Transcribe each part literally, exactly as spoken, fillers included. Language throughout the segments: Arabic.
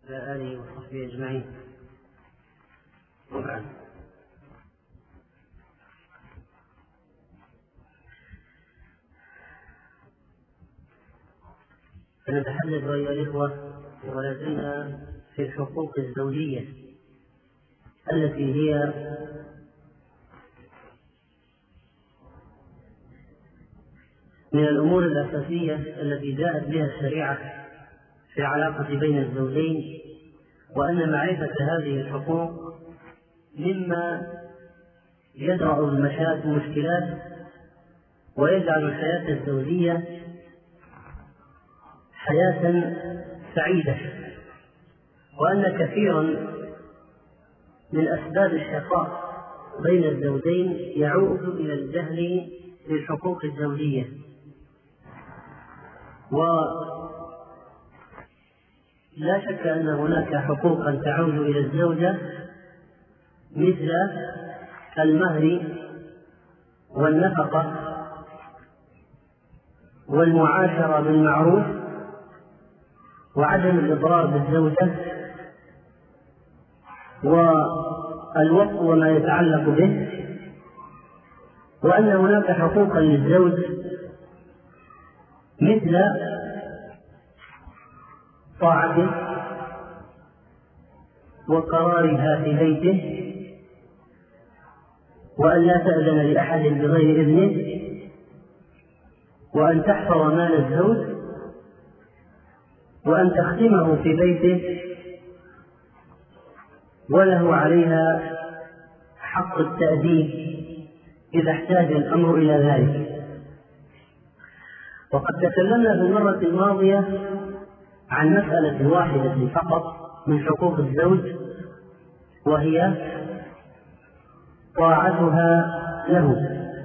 وعلى آله وصحبه أجمعين. وبعد، فنتحدث أيها الإخوة ولا زلنا في الحقوق الزوجية التي هي من الأمور الأساسية التي جاءت بها الشريعة في العلاقة بين الزوجين، وأن معرفة هذه الحقوق مما يدرأ المشاكل والمشكلات ويجعل الحياة الزوجية حياة سعيدة، وأن كثيرا من أسباب الشقاء بين الزوجين يعود إلى الجهل بالحقوق الزوجية. ولا شك أن هناك حقوقا تعود إلى الزوجة مثل المهر والنفقة والمعاشرة بالمعروف وعدم الإضرار بالزوجة والوقت وما يتعلق به، وأن هناك حقوقا للزوج مثل طاعته وقرارها في بيته، وأن لا تأذن لأحد بغير إذنه، وأن تحفظ مال الزوج، وأن تخدمه في بيته وله عليها حق التأديب إذا احتاج الأمر إلى ذلك. وقد تكلمنا في المرة الماضية عن مسألة واحدة فقط من حقوق الزوج، وهي طاعتها له.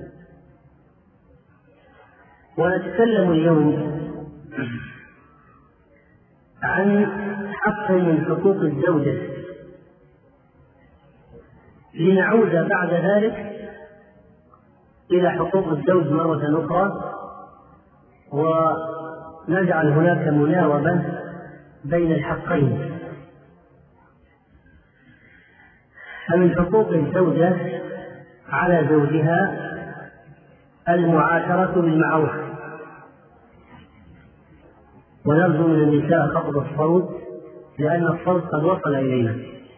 ونتكلم اليوم عن حق من حقوق الزوجة، لنعود بعد ذلك إلى حقوق الزوج مرة أخرى، ونجعل هناك مناوبة بين الحقين. فمن حقوق الزوجة على زوجها المعاشرة بالمعروف، ونرجو من النساء خفض الصوت لأن الصوت قد وصل إلينا،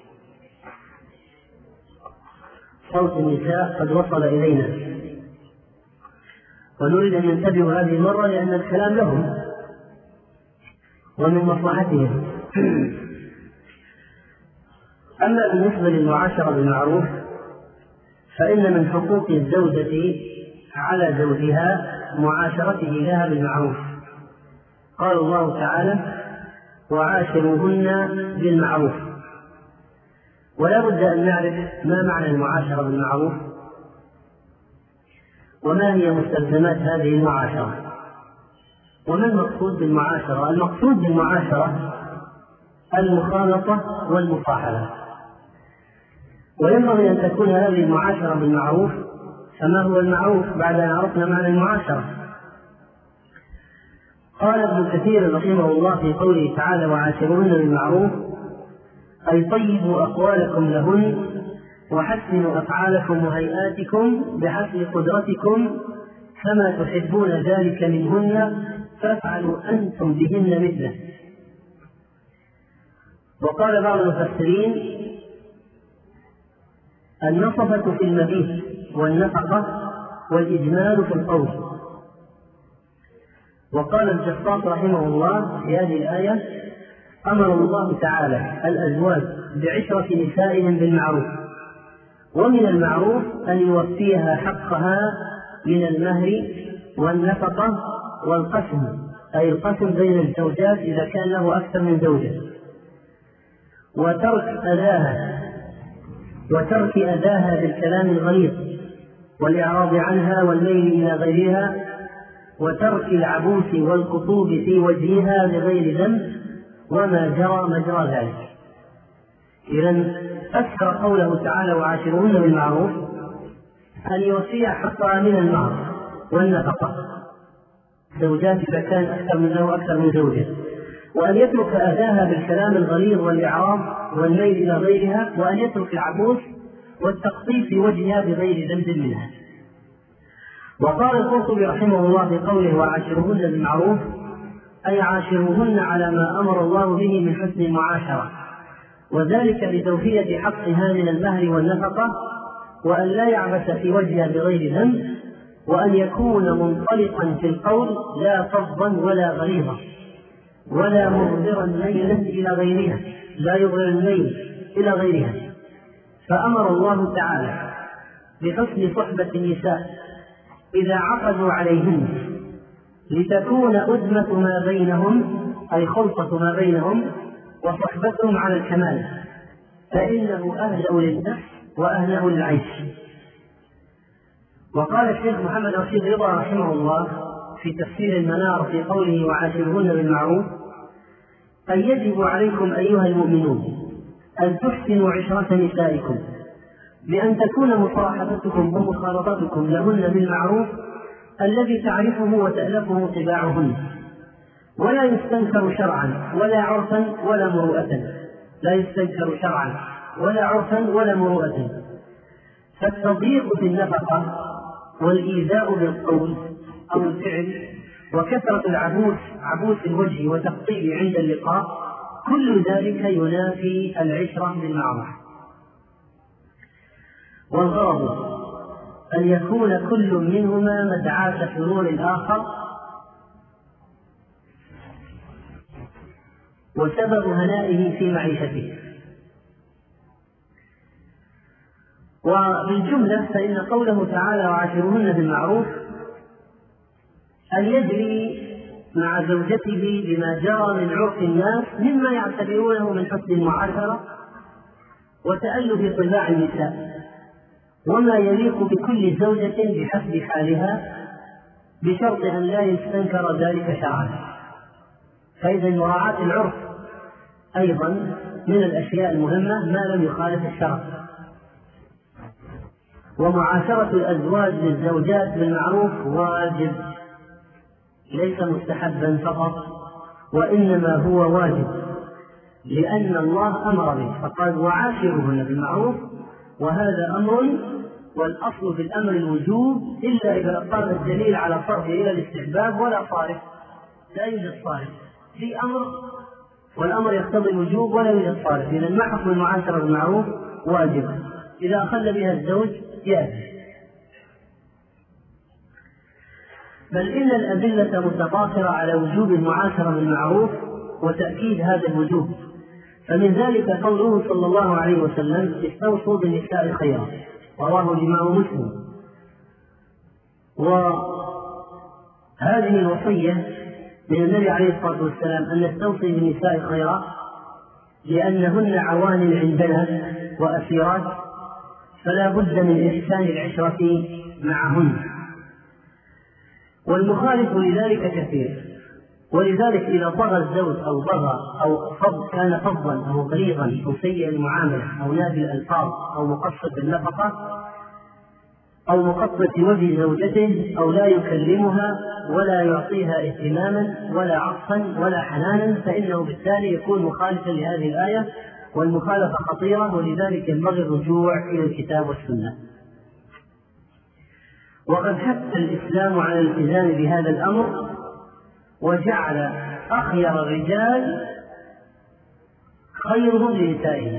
صوت النساء قد وصل إلينا، ونريد أن ينتبهوا هذه المرة لأن الكلام لهم ومن مصلحتهم. أما بالنسبة للمعاشرة بالمعروف فإن من حقوق الزوجة على زوجها معاشرته لها بالمعروف. قال الله تعالى: وعاشروهن بالمعروف. ولا بد أن نعرف ما معنى المعاشرة بالمعروف وما هي مستلزمات هذه المعاشرة، وما المقصود بالمعاشرة. المقصود بالمعاشرة المخالطة والمصاحبة، وينبغي أن تكون هذه المعاشرة بالمعروف. فما هو المعروف بعد أن عرفنا معنى المعاشرة؟ قال ابن كثير رحمه الله في قوله تعالى: وعاشروهن بالمعروف، أي طيبوا أقوالكم لهن وحسنوا أفعالكم وهيئاتكم بحسب قدرتكم، فما تحبون ذلك منهن فافعلوا أنتم بهن مثله. وقال بعض المفسرين: النصفة في المبيت والنفقة والإجمال في القول. وقال الجصاص رحمه الله في هذه الآية: أمر الله تعالى الأزواج بعشرة نسائهم بالمعروف، ومن المعروف أن يوفيها حقها من المهر والنفقة والقسم، أي القسم بين الزوجات إذا كان له أكثر من زوجة، وترك أذاها وترك أذاها بالكلام الغليظ والإعراض عنها والميل إلى غيرها، وترك العبوس والقطوب في وجهها بغير ذنب وما جرى مجرى ذلك. إذن أكثر قوله تعالى: وعاشروهن بالمعروف، أن يوفي حقها من المهر والنفقة زوجات إذا كان أكثر من له أكثر من زوجة، وأن يترك أذاها بالكلام الغليظ والإعراض والميل إلى غيرها، وأن يترك العبوس والتقطيع في وجهها بغير ذنب منها. وقال القرطبي رحمه الله في قوله وعاشرهن بالمعروف أي عاشرهن على ما أمر الله به من حسن المعاشرة، وذلك لتوفية حقها من المهر والنفقة، وأن لا يعبث في وجهها بغير ذنب، وأن يكون منطلقا في القول لا فظا ولا غليظا ولا مغذرا ميلا إلى غيرها، لا يغذر الميل إلى غيرها. فأمر الله تعالى بحسن صحبة النساء إذا عقدوا عليهن لتكون أدمة ما بينهم أي خلطة ما بينهم وصحبتهم على الكمال، فإنه أهدأ للنفس وأهنأ للعيش. وقال الشيخ محمد رشيد رضا رحمه الله في تفسير المنار في قوله وعاشرهن بالمعروف أن يجب عليكم أيها المؤمنون أن تحسنوا عشرة نسائكم بأن تكون مصاحبتكم ومخالطتكم لهن بالمعروف الذي تعرفه وتألفه طباعهن، ولا يستنكر شرعا ولا عرفا ولا مروءة، لا يستنكر شرعا ولا عرفا ولا مروءة. فالتضييق في النفقة والإيذاء بالقول أو الفعل وكثرة العبوس عبوس الوجه وتقطيع عند اللقاء كل ذلك ينافي العشرة بالمعروف. والغرض أن يكون كل منهما مدعاة شرور الآخر وسبب هنائه في معيشته. وبالجملة فإن قوله تعالى وعاشرهن بالمعروف أن يجري مع زوجته بما جرى من عرف الناس مما يعتبرونه من حسن المعاشرة وتألف طباع النساء، وما يليق بكل زوجة بحسب حالها بشرط أن لا يستنكر ذلك شرعا. فإذا مراعاة العرف أيضا من الأشياء المهمة ما لم يخالف الشرع. ومعاشرة الأزواج للزوجات بالمعروف واجب ليس مستحبا فقط، وإنما هو واجب لأن الله أمر به فقال وعاشرهن بالمعروف، وهذا أمر والأصل في الأمر الوجوب إلا إذا قام الدليل على صرفه إلى الاستحباب ولا صارف، لا يوجد صارف في أمر والأمر يقتضي الوجوب ولا يوجد صارف. إذا ما حكم المعاشرة بالمعروف؟ واجب، إذا أخل بها الزوج يأتي. بل إن الأدلة متضافرة على وجوب المعاشرة بالمعروف وتأكيد هذا الوجوب، فمن ذلك قوله صلى الله عليه وسلم استوصوا بالنساء خيرا، رواه الإمام مسلم. وهذه الوصية من النبي عليه الصلاة والسلام أن نستوصي بالنساء خيرا لأنهن عوان عندنا وأسيرات، فلا بد من إحسان العشرة معهن، والمخالف لذلك كثير. ولذلك إذا طغى الزوج أو بغى أو فض كان فظا أو غليظا أو سيء المعاملة أو نادي الألفاظ أو مقصد النفقة أو مقصد وجه زوجته أو لا يكلمها ولا يعطيها اهتماما ولا عطفا ولا حنانا، فإنه بالتالي يكون مخالفا لهذه الآية، والمخالفة خطيرة، ولذلك ينبغي الرجوع إلى الكتاب والسنة. وقد حث الإسلام على الالتزام بهذا الأمر وجعل أخير الرجال خيرهم لنسائهم،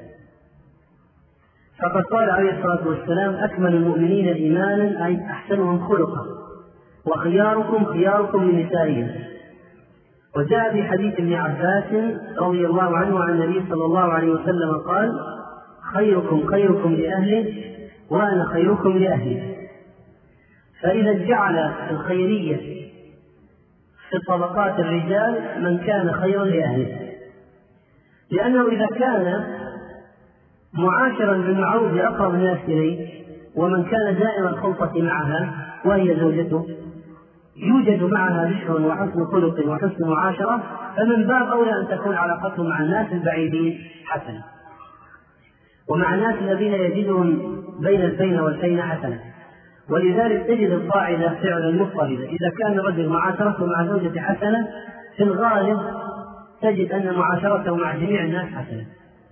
فقد قال عليه الصلاة والسلام أكمل المؤمنين إيمانا أي أحسنهم خلقا، وخياركم خياركم لنسائهم. وجاء في حديث ابن عباس رضي الله عنه عن النبي صلى الله عليه وسلم قال خيركم خيركم لأهله وأنا خيركم لأهلي. فإذا جعل الخيرية في طبقات الرجال من كان خيرا لأهله، لأنه إذا كان معاشرا بالمعروف لأقرب الناس إليه ومن كان دائما الخلطة معها وهي زوجته يوجد معها بشر وحسن خلق وحسن معاشرة، فمن باب أولى أن تكون علاقته مع الناس البعيدين حسنة، ومع الناس الذين يجدهم بين البين والبين حسنة. ولذلك تجد القاعدة فعلا مضطردة، إذا كان الرجل معاشرته مع زوجته حسنة في الغالب تجد أن معاشرته مع جميع الناس حسنة.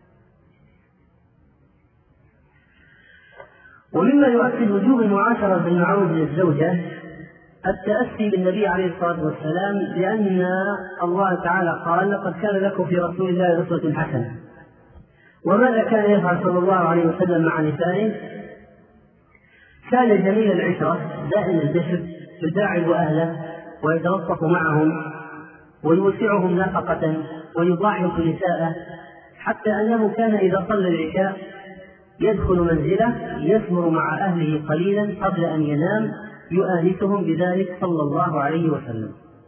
ومما يؤكد وجوب المعاشرة بالمعروف للزوجة التأسي بالنبي عليه الصلاة والسلام، لأن الله تعالى قال: لقد كان لكم في رسول الله أسوة حسنة. وماذا كان يفعل صلى الله عليه وسلم مع نسائه؟ كان جميل العشرة، دائم البشر، يداعب أهله ويتلطف معهم ويوسعهم نفقة ويضاعف نساءه، حتى أنه كان إذا صلى العشاء يدخل منزله يسمر مع أهله قليلا قبل أن ينام يؤانسهم بذلك صلى الله عليه وسلم.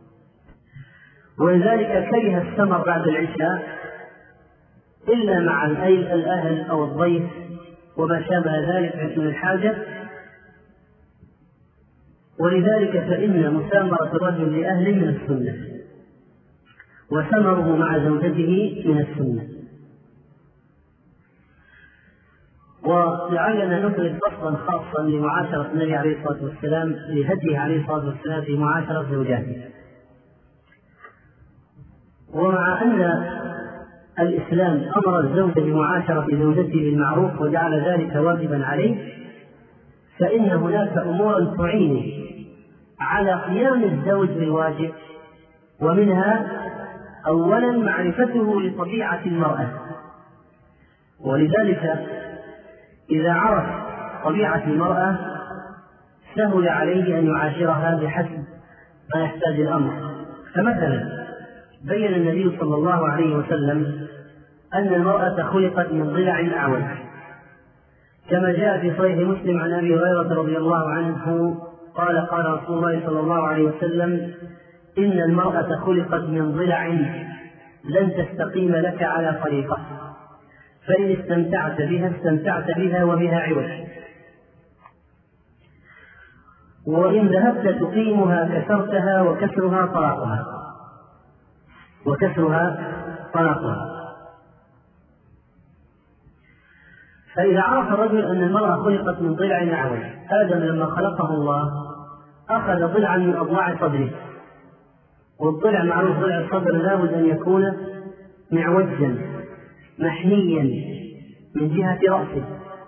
ولذلك كره السمر بعد العشاء إلا مع الأهل أو الضيف وما شابه ذلك من الحاجة. ولذلك فإن مسامرة الرجل لأهله من السنة، وسمره مع زوجته من السنة. ولعلنا نفرد فصلا خاصا لمعاشرة النبي عليه الصلاة والسلام، لهديه عليه الصلاة والسلام في معاشرة زوجاته. ومع أن الإسلام أمر الزوج بمعاشرة زوجته بالمعروف وجعل ذلك واجبا عليه، فإن هناك أمورا تعين على قيام الزوج بالواجب، ومنها أولا معرفته لطبيعة المرأة. ولذلك إذا عرف طبيعة المرأة سهل عليه أن يعاشرها بحسب ما يحتاج الأمر. فمثلا بين النبي صلى الله عليه وسلم أن المرأة خلقت من ضلع أعوج، كما جاء في صحيح مسلم عن أبي هريرة رضي الله عنه قال: قال رسول الله صلى الله عليه وسلم: إن المرأة خلقت من ضلع لن تستقيم لك على طريقة، فإن استمتعت بها استمتعت بها وبها عوج، وإن ذهبت تقيمها كسرتها وكسرها طلاقها وكسرها طلاقها. فإذا عرف الرجل أن المرأة خلقت من ضلع أعوج، آدم لما خلقه الله أخذ ضلعا من أضلاع صدره، والضلع معروف ضلع الصدر لابد أن يكون معوجا محنيا من جهة رأسه.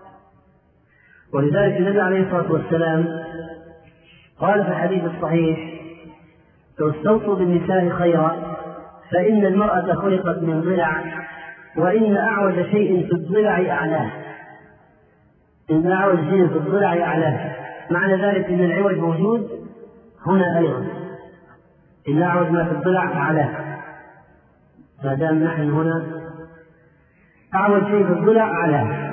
ولذلك النبي عليه الصلاة والسلام قال في الحديث الصحيح: استوصوا بالنساء خيرا فإن المرأة خلقت من ضلع وإن أعوج شيء في الضلع أعلاه. إن أعوج شيء في الضلع أعلاه، معنى ذلك أن العوج موجود هنا أيضا. إن أعوج ما في الضلع أعلاه، ما دام نحن هنا أعوج شيء في الضلع أعلاه.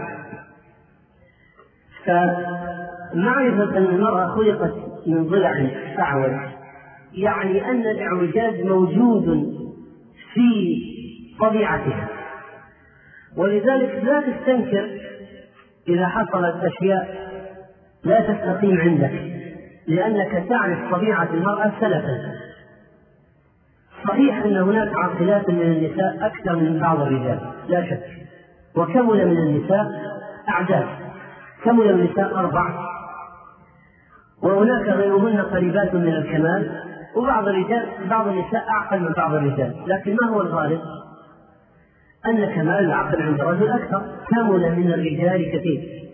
فمعرفة أن المرأة خلقت من ضلع أعوج يعني أن الإعوجاج موجود في طبيعتها، ولذلك لا تستنكر إذا حصلت أشياء لا تستقيم عندك، لأنك تعرف طبيعة المرأة سلفا. صحيح أن هناك عاقلات من النساء أكثر من بعض الرجال لا شك، وكمل من النساء أعداد، كمل من النساء أربع، وهناك غيرهن قريبات من الكمال، وبعض الرجال بعض النساء أعقل من بعض الرجال. لكن ما هو الغالب؟ أن كمال العقل عند الرجل أكثر، كمل من الرجال كثير.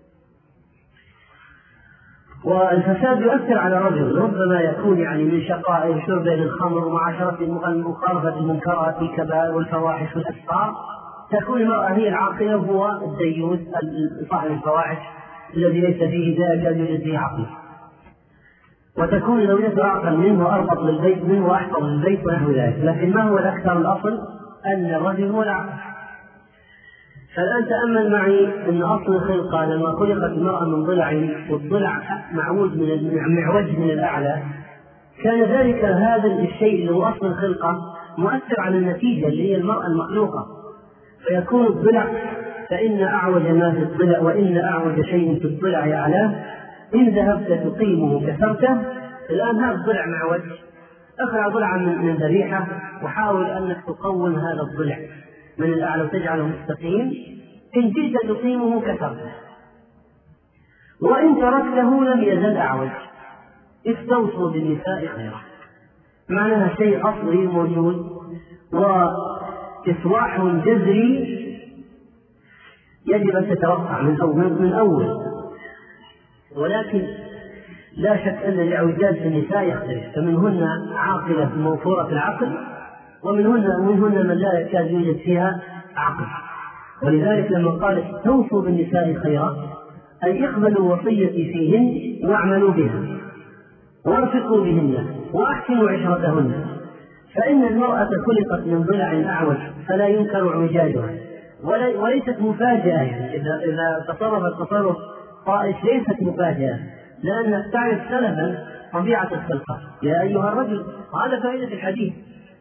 والفساد يؤثر على الرجل، ربما يكون يعني من شقاء شرب الخمر ومعاشرة مخالفة المنكرات والكبائر والفواحش والأسفار، تكون المرأة هي العاقلة وهو الديوث صاحب الفواحش الذي ليس فيه ذلك يوجد فيه عقل، وتكون زوجته أعقل منه وأربط للبيت منه وأحفظ للبيت ونحو ذلك. لكن ما هو الأكثر؟ الأصل أن الرجل هو العقل. فالآن تأمل معي أن أصل الخلقة لما خلقت المرأة من ضلع، والضلع معوج من معوج من الأعلى، كان ذلك هذا الشيء اللي هو أصل الخلقة مؤثر على النتيجة اللي هي المرأة المخلوقة، فيكون الضلع فإن أعوج ما في الضلع وإن أعوج شيء في الضلع أعلاه، إن ذهبت تقيمه كسرته. الآن هذا الضلع معوج، أخرج ضلعا من ذريحة وحاول أنك تقوم هذا الضلع من الأعلى وتجعله مستقيم. إن جئت تقيمه كسرته، وإن تركته لم يزل أعوج. استوصوا بالنساء خيرا، معناها شيء أصلي موجود وإصلاح جذري يجب أن تتوقع من أول, من أول. ولكن لا شك أن الإعوجاج في النساء يختلف، فمنهن عاقلة موفورة العقل، ومنهن ومنهن من لا يكاد يوجد فيها عقل. ولذلك لما قال استوصوا بالنساء خيرا أي اقبلوا وصيتي فيهن واعملوا بها وارفقوا بهن وأحسنوا عشرتهن، فإن المرأة خلقت من ضلع أعوج فلا ينكر اعوجاجها، وليست مفاجأة. إذا إذا تصرف تصرف طائش ليست مفاجأة، لأنك تعرف سلفا طبيعة الخلقة يا أيها الرجل، هذا فائدة الحديث.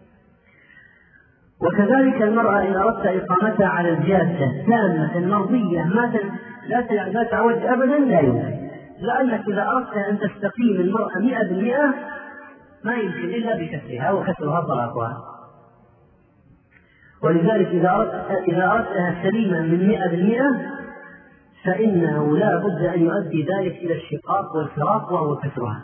وكذلك المرأة إن أردت إقامتها على الجادة تامة مرضية لا تعوج أبدا لا يمكن، لأنك إذا أردت أن تستقيم المرأة مئة بالمئة ما يمكن إلا بكسرها وكسرها طلاقها. ولذلك إذا أردت إذا أردتها سليمة من مئة بالمئة فإنه لا بد أن يؤدي ذلك إلى الشقاق والفراق وهو كسرها،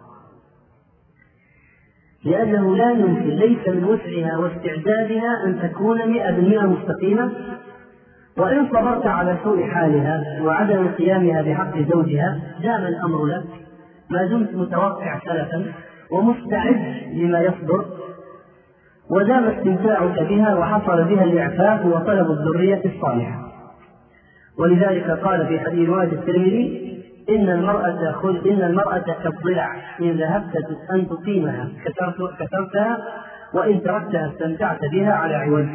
لأنه لا يمكن ليس من وسعها واستعدادها أن تكون مئة بالمئة مستقيمة. وإن صبرت على سوء حالها وعدم قيامها بحق زوجها دام الأمر لك ما دمت متوقع سلفا ومستعد لما يصدر، ودام استمتاعك بها وحصل بها الإعفاف وطلب الذرية الصالحة. ولذلك قال في حديث رواية الترمذي إن المرأة خل إن المرأة كالضلع إن ذهبت أن تقيمها كسرتها وإن تركتها استمتعت بها على عوج.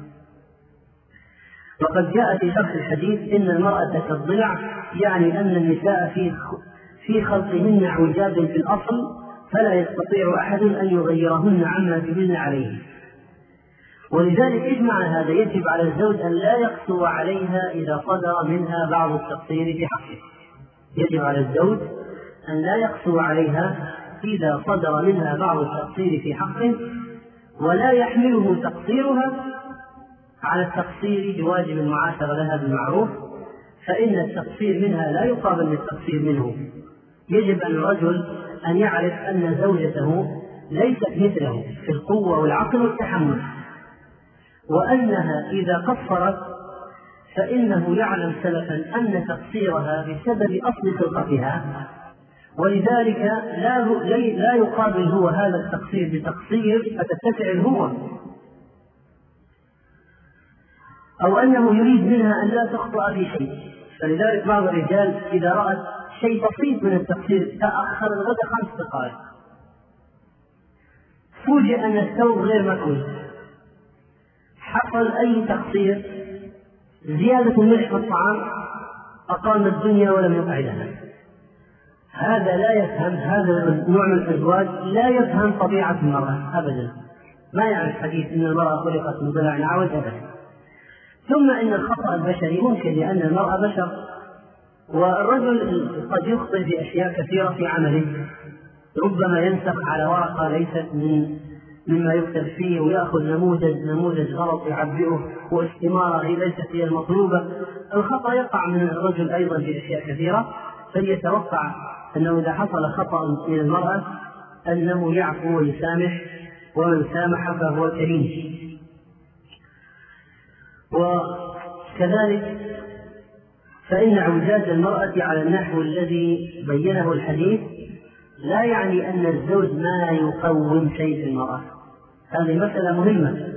وقد جاء في شرح الحديث إن المرأة كالضلع يعني أن النساء في في خلقهن عوجاج في الأصل فلا يستطيع أحد أن يغيرهن عما جبلن عليه. ولذلك اجمع هذا يجب على الزوج أن لا يقسو عليها إذا صدر منها بعض التقصير في حقه، يجب على الزوج أن لا يقسو عليها إذا صدر منها بعض التقصير في حقه، ولا يحمله تقصيرها على التقصير بواجب المعاشرة لها بالمعروف، فإن التقصير منها لا يقابل بالتقصير منه. يجب أن الرجل أن يعرف أن زوجته ليست مثله في القوة والعقل والتحمل، وأنها إذا قصرت فإنه يعلم سلفا أن تقصيرها بسبب أصل خلقتها، ولذلك لا, لا يقابل هو هذا التقصير بتقصير فتتسع الهوى، أو أنه يريد منها أن لا تخطئ في شيء. فلذلك بعض الرجال إذا رأت شيء بسيط من التقصير تأخر الغد خمس دقائق، فوجئ أن الثوب غير مكوي، حصل أي تقصير، زيادة الملح في الطعام، أقام الدنيا ولم يقعدها. هذا لا يفهم، هذا النوع من الأزواج لا يفهم طبيعة المرأة أبدا، ما يعرف حديث إن المرأة خلقت من ضلع أعوج أبدا. ثم إن الخطأ البشري ممكن لأن المرأة بشر، والرجل قد يخطئ في أشياء كثيرة في عمله، ربما ينسخ على ورقة ليست من مما يكتب فيه ويأخذ نموذج نموذج غلط يعبئه واستمارة هي ليست هي المطلوبة. الخطأ يقع من الرجل أيضا في أشياء كثيرة، فليتوقع أنه إذا حصل خطأ من المرأة أنه يعفو ويسامح، ومن سامح فهو كريم. وكذلك فإن اعوجاج المرأة على النحو الذي بينه الحديث لا يعني أن الزوج ما يقوم شيء في المرأة، هذه مسألة مهمة.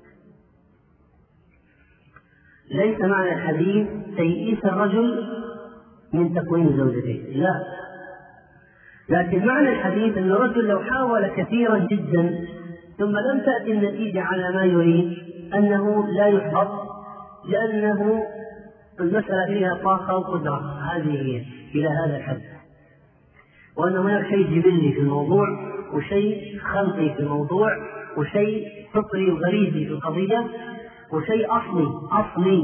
ليس معنى الحديث تيئيس الرجل من تقويم زوجته، لا، لكن معنى الحديث أن الرجل لو حاول كثيرا جدا ثم لم تأتي النتيجة على ما يريد أنه لا يحبط، لأنه المسألة فيها طاقة وقدرة، هذه هي إلى هذا الحد، وأن هناك شيء جبلي في الموضوع وشيء خلقي في الموضوع وشيء فطري وغريزي في القضية وشيء أصلي أصلي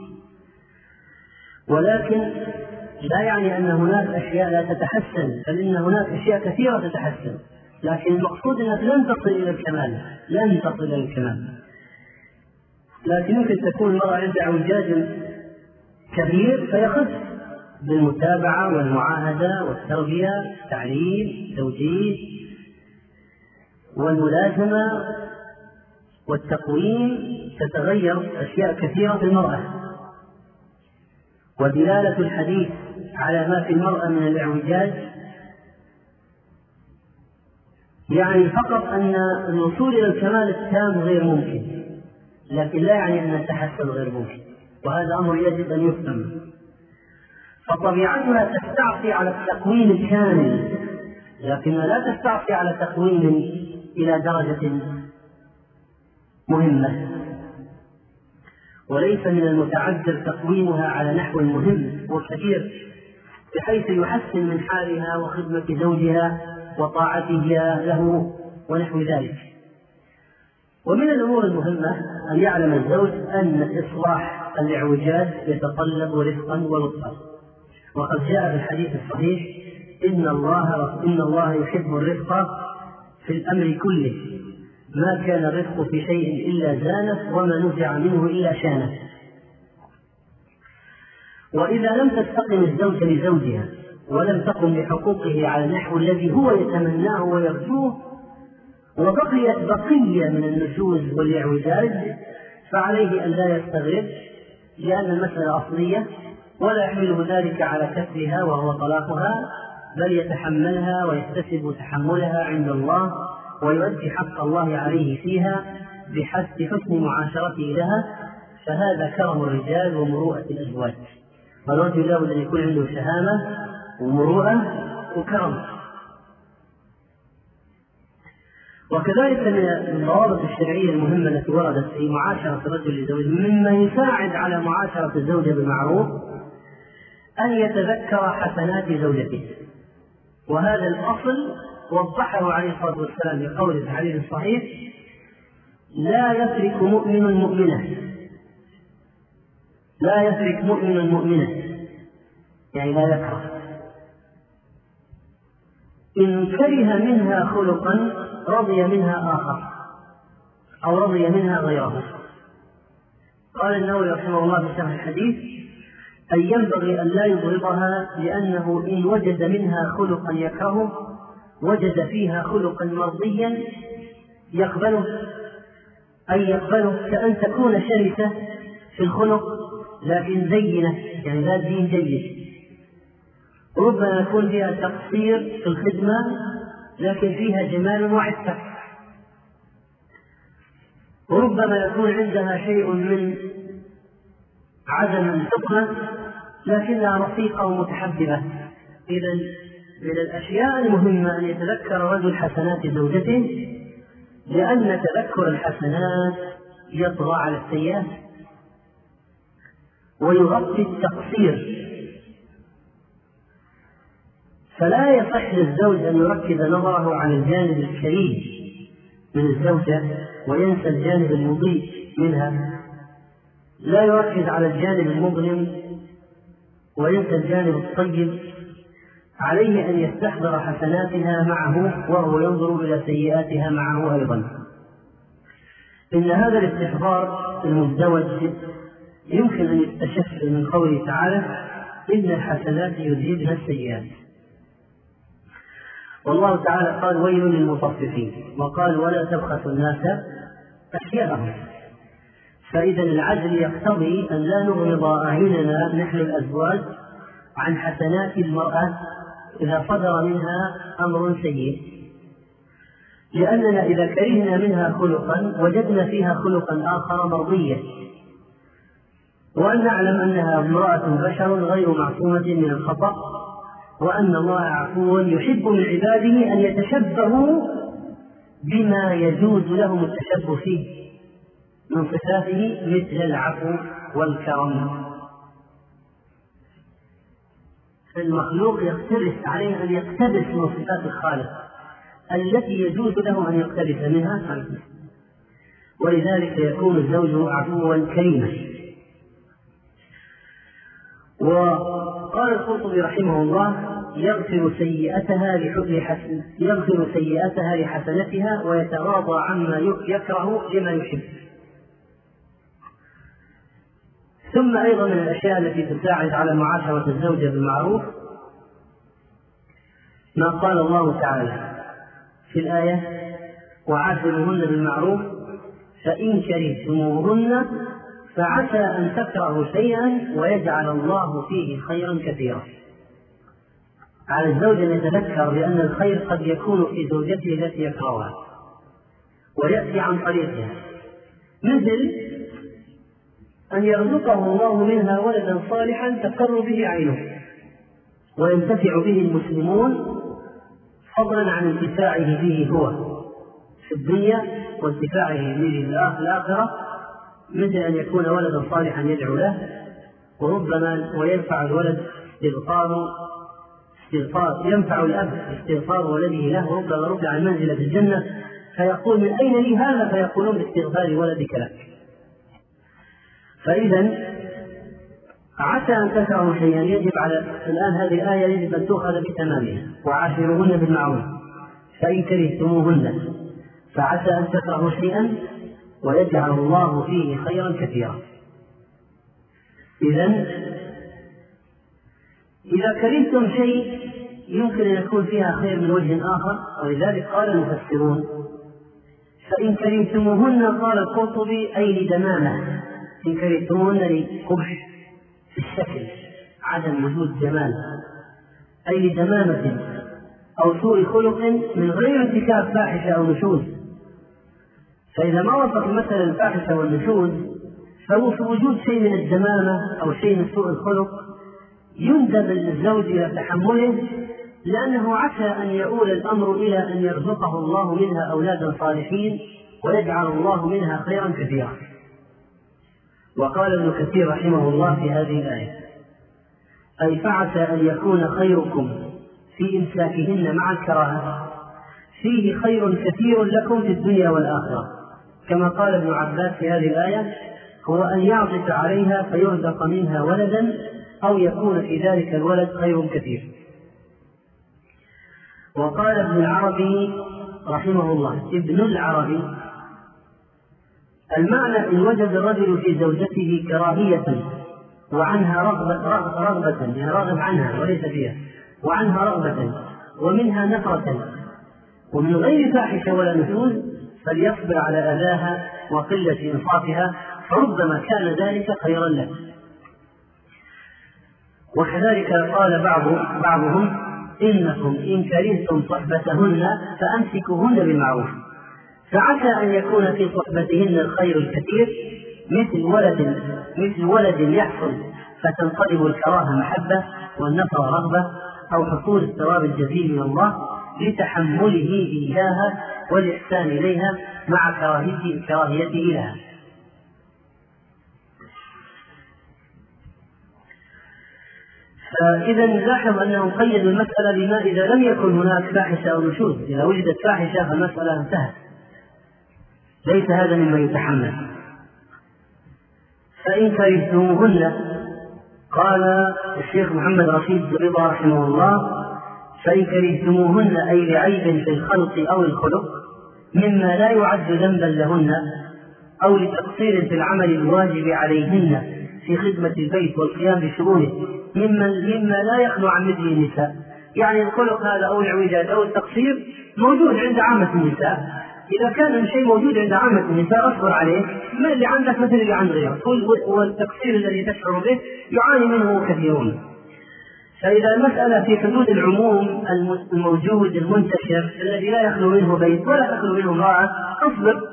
ولكن لا يعني أن هناك أشياء لا تتحسن، بل إن هناك أشياء كثيرة تتحسن، لكن المقصود أنك لن تصل إلى الكمال، لن تصل إلى الكمال. لكن ممكن تكون المرأة عندها اعوجاج كبير فيخف بالمتابعة والمعاهدة والتربية، التعليم، التوجيه والملازمة والتقويم تتغير أشياء كثيرة في المرأة. ودلالة الحديث على ما في المرأة من الاعوجاج يعني فقط أن الوصول إلى الكمال التام غير ممكن، لكن لا يعني أن التحسن غير ممكن، وهذا أمر يجب أن يفهم. فطبيعتها تستعصي على التقويم الكامل، لكنها لا تستعصي على تقويم إلى درجة مهمة، وليس من المتعذر تقويمها على نحو مهم وكثير بحيث يحسن من حالها وخدمة زوجها وطاعته له ونحو ذلك. ومن الأمور المهمة أن يعلم الزوج أن إصلاح الاعوجاج يتطلب رفقا ولطفا، وقد جاء في الحديث الصحيح إن الله, إن الله يحب الرفق في الأمر كله، ما كان الرفق في شيء إلا زانه وما نزع منه إلا شانه. وإذا لم تستقم الزوجة لزوجها ولم تقم بحقوقه على النحو الذي هو يتمناه ويرجوه وبقيت بقية من النشوز والإعوجاج فعليه أن لا يستغرب، لأن المسألة أصلية ولا يحمله ذلك على كسرها وهو طلاقها، بل يتحملها ويكتسب تحملها عند الله ويؤدي حق الله عليه فيها بحسب حسن معاشرته لها، فهذا كرم الرجال ومروءة الأزواج. والرجل لابد أن يكون عنده شهامة ومروءة وكرم. وكذلك من الضوابط الشرعية المهمة التي وردت في معاشرة الرجل لزوجه مما يساعد على معاشرة الزوجة بالمعروف أن يتذكر حسنات زوجته، وهذا الأصل وضحه عليه الصلاة والسلام بقوله في الحديث الصحيح: لا يترك مؤمن مؤمنة، لا يترك مؤمن مؤمنة، يعني لا يكره، إن كره منها خلقا رضي منها آخر أو رضي منها غيره. قال النووي رحمه الله في شرح الحديث: أي ينبغي أن لا يبغضها، لأنه إن وجد منها خلقا يكرهه وجد فيها خلقا مرضيا يقبله، أي يقبله، كأن تكون شرسة في الخلق لكن زينة، يعني لا دين جيد. ربما يكون فيها تقصير في الخدمة لكن فيها جمال وعفة، وربما يكون عندها شيء من عدم الفطنة لكنها رفيقة ومتحببة. إذن من الأشياء المهمة أن يتذكر رجل حسنات زوجته، لأن تذكر الحسنات يطغى على السيئات ويغطي التقصير. فلا يصح للزوج أن يركز نظره على الجانب الكريم من الزوجة وينسى الجانب المضيء منها، لا يركز على الجانب المظلم وينسى الجانب الطيب. عليه أن يستحضر حسناتها معه وهو ينظر إلى سيئاتها معه أيضا. إن هذا الاستحضار المزدوج يمكن أن يستشف من قوله تعالى: إن الحسنات يذهبن السيئات. والله تعالى قال: ويل للمطففين، وقال: ولا تبخسوا الناس أشياءهم. فإذا العدل يقتضي أن لا نغمض أعيننا نحن الأزواج عن حسنات المرأة إذا صدر منها أمر سيء، لأننا إذا كرهنا منها خلقا وجدنا فيها خلقا آخر مرضيا، وأن نعلم أنها امرأة بشر غير معصومة من الخطأ، وأن الله عفو يحب من عباده أن يتشبهوا بما يجوز لهم التشبه فيه من صفاته مثل العفو والكرم. المخلوق يقترس عليه أن يقتبس من صفات الخالق التي يجوز له أن يقتبس منها، ولذلك يكون الزوج عفوا كريما. وقال القرطبي رحمه الله: يغفر سيئتها لحسن يغفر سيئتها لحسنتها ويتغاضى عما يكره لما يحب. ثم أيضا من الأشياء التي تساعد على معاشرة الزوجة بالمعروف ما قال الله تعالى في الآية: وعاشروهن بالمعروف، فإن كرهتموهن فعسى أن تكرهوا شيئا ويجعل الله فيه خيرا كثيرا. على الزوج أن يتذكر بأن الخير قد يكون في زوجته التي يكرهها ويأتي عن طريقها، مثل أن يرزقه الله منها ولدا صالحا تقر به عينه وينتفع به المسلمون، فضلا عن انتفاعه به هو في الدنيا وانتفاعه به في الآخرة، مثل أن يكون ولدا صالحا يدعو له، وربما وينفع الولد استغفار استغفار ينفع الأب استغفار ولده له، ربما رفع المنزل في الجنة فيقول من أين لي هذا؟ فيقولون باستغفار ولدك لك. فإذا عسى أن تكرهوا شيئا، يجب على الآن هذه الآية يجب أن تؤخذ بتمامها، وعاشروهن بالمعروف فإن كرهتموهن فعسى أن تكرهوا شيئا ويجعل الله فيه خيرا كثيرا. إذن إذا كرهتم شيء يمكن أن يكون فيها خير من وجه آخر، ولذلك قال المفسرون فإن كرهتموهن قال القرطبي أي لدمامة، إن كرهتموهن لقبح في الشكل عدم وجود جمال، أي لدمامة أو سوء خلق من غير ارتكاب فاحشة أو نشوز. فإذا ما وصف مثلا الفاحشة والنشوز فهو في وجود شيء من الدمامة أو شيء من سوء الخلق يندب الزوج إلى تحمله، لأنه عسى أن يؤول الأمر إلى أن يرزقه الله منها أولادا صالحين ويجعل الله منها خيرا كثيرا. وقال ابن كثير رحمه الله في هذه الآية أي فعسى أن يكون خيركم في إمساكهن مع الكراهة فيه خير كثير لكم في الدنيا والآخرة، كما قال ابن عباس في هذه الآية هو أن يعطف عليها فيرزق منها ولدا أو يكون في ذلك الولد خير كثير. وقال ابن العربي رحمه الله ابن العربي المعنى إن وجد الرجل في زوجته كراهية وعنها رغبة, رغبة يعني راغب عنها وليس فيها، وعنها رغبة ومنها نفرة ومن غير فاحشة ولا نشوز فليصبر على أذاها وقلة إنصافها فربما كان ذلك خيرا له. وكذلك قال بعض بعضهم إنكم إن كرهتم صحبتهن فأمسكوهن بالمعروف، فعسى أن يكون في صحبتهن الخير الكثير مثل ولد مثل ولد يحصل فتنقلب الكراهة محبة والنفر رغبة، أو حصول الثواب الجزيل من الله لتحمله إياها والإحسان إليها مع كراهيته لها. فإذا نلاحظ أنهم قيدوا المسألة بما إذا لم يكن هناك فاحشة أو نشوز، إذا وجدت فاحشة فالمسألة انتهت، ليس هذا مما يتحمل. فإن كرهتموهن قال الشيخ محمد رشيد رضا رحمه الله فإن كرهتموهن أي لعيب في الخلق أو الخلق مما لا يعد ذنبا لهن أو لتقصير في العمل الواجب عليهن في خدمة البيت والقيام بشؤونه مما, مما لا يخلو عن مثل النساء، يعني الخلق هذا أو العوجات أو التقصير موجود عند عامة النساء، إذا كان الشيء موجود عند عامة النساء أصبر عليه، ما اللي عندك مثل اللي عند غيرك، والتقصير الذي تشعر به يعاني منه كثيرون. فإذا المسألة في حدود العموم الموجود المنتشر الذي لا يخلو منه بيت ولا يخلو منه امرأة أصبر،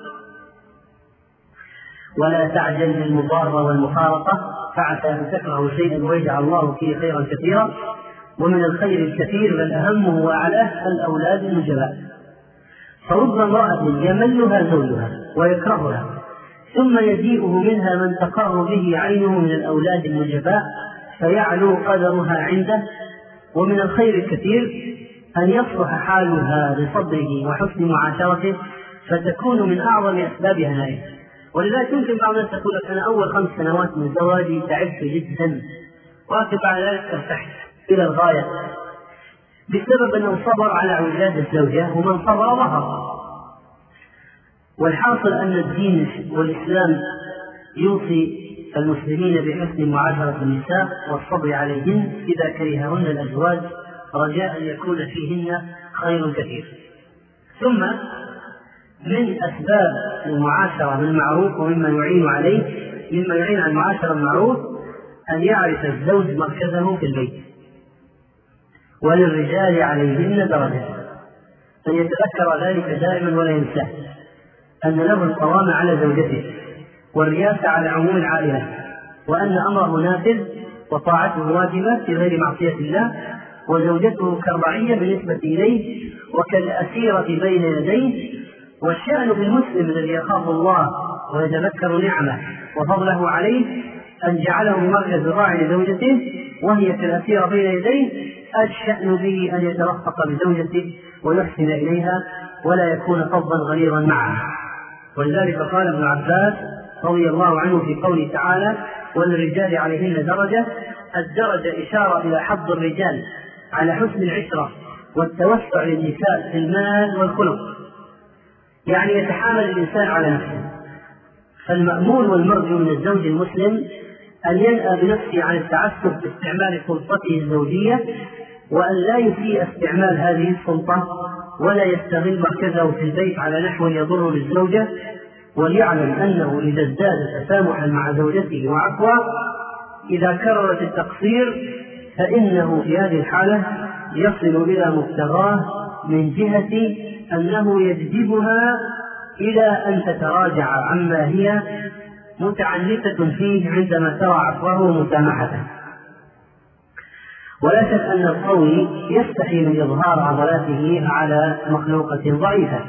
ولا تعجل بالمضارة والمفارقة فعسى أن تكرهوا شيئا ويجعل الله فيه خيرا كثيرا. ومن الخير الكثير بل أهمه وأعلاه الأولاد النجباء، فرب امرأة يملها زوجها ويكرهها ثم يجيئه منها من تقر به عينه من الأولاد النجباء فيعلو قدرها عنده. ومن الخير الكثير أن يصلح حالها بصبره وحسن معاشرته فتكون من أعظم أسباب هنائه. ولذلك يمكن بعض الناس تقول لك أنا أول خمس سنوات من زواجي تعبت جدا وأكتب على ذلك ارتحت إلى الغاية بسبب أنه صبر على عوجات الزوجة، ومن صبر ظهر. والحاصل أن الدين والإسلام يوصي المسلمين بحسن معاشرة النساء والصبر عليهن إذا كرههن الأزواج رجاء أن يكون فيهن خير كثير. ثم من أسباب المعاشرة بالمعروف ومما يعين عليه مما يعين على المعاشرة بالمعروف أن يعرف الزوج مركزه في البيت، وللرجال عليهن درجة، أن يتذكر ذلك دائما ولا ينساه، أن له القوام على زوجته والرياسة على عموم العائلة، وأن أمره نافذ وطاعته واجبة في غير معصية الله، وزوجته كالرعية بالنسبة إليه وكالأسيرة بين يديه. والشأن بالمسلم الذي يخاف الله ويتذكر نعمه وفضله عليه أن جعله مركز الراعي لزوجته وهي كالأسيرة بين يديه، الشأن به أن يترفق بزوجته ويحسن إليها ولا يكون فظا غليظا معها. ولذلك قال ابن عباس رضي الله عنه في قوله تعالى وللرجال عليهن درجة، الدرجة إشارة إلى حظ الرجال على حسن العشرة والتوسع للنساء في المال والخلق، يعني يتحامل الإنسان على نفسه. فالمأمول والمرجو من الزوج المسلم أن ينأى بنفسه عن التعسف باستعمال سلطته الزوجية، وأن لا يسيء استعمال هذه السلطة ولا يستغل مركزه في البيت على نحو يضر بالزوجة، وليعلم أنه إذا ازداد تسامحا مع زوجته وعفوا إذا كررت التقصير فإنه في هذه الحالة يصل إلى مبتغاه من جهة أنه يجذبها إلى أن تتراجع عما هي متعنتة فيه عندما ترى عفوه ومسامحته. ولا شك أن القوي يستحي من إظهار عضلاته على مخلوقة ضعيفة.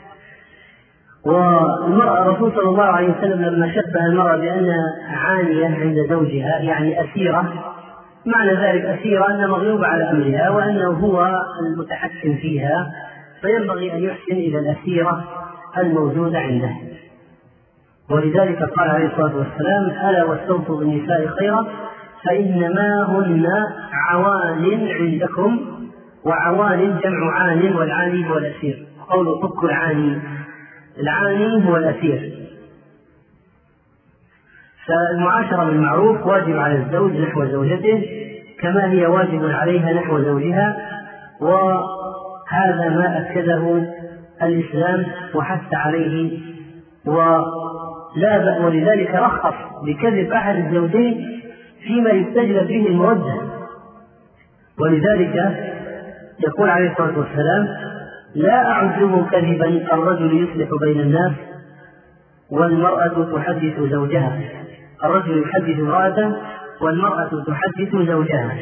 والرسول صلى الله عليه وسلم لما شبه المرأة بأنها عانية عند زوجها يعني أسيرة، معنى ذلك أسيرة أنها مغلوبة على أمرها وأنه هو المتحكم فيها، فينبغي أن يحسن إلى الأسيرة الموجودة عنده. ولذلك قال عليه الصلاة والسلام ألا واستوصوا بالنساء خيرا فإنما هن عوان عندكم، وعوان جمع عان والعاني هو الأسير، قول فك العاني، العاني هو الأسير. فالمعاشرة بالمعروف واجب على الزوج نحو زوجته كما هي واجب عليها نحو زوجها، وهذا ما أكده الإسلام وحث عليه، ولا ولذلك رخص بكذب أحد الزوجين فيما يستجلب به المودة. ولذلك يقول عليه الصلاة والسلام لا أعده كذبا الرجل يصلح بين الناس والمرأة تحدث زوجها، الرجل يحدث امرأته والمرأة تحدث زوجها.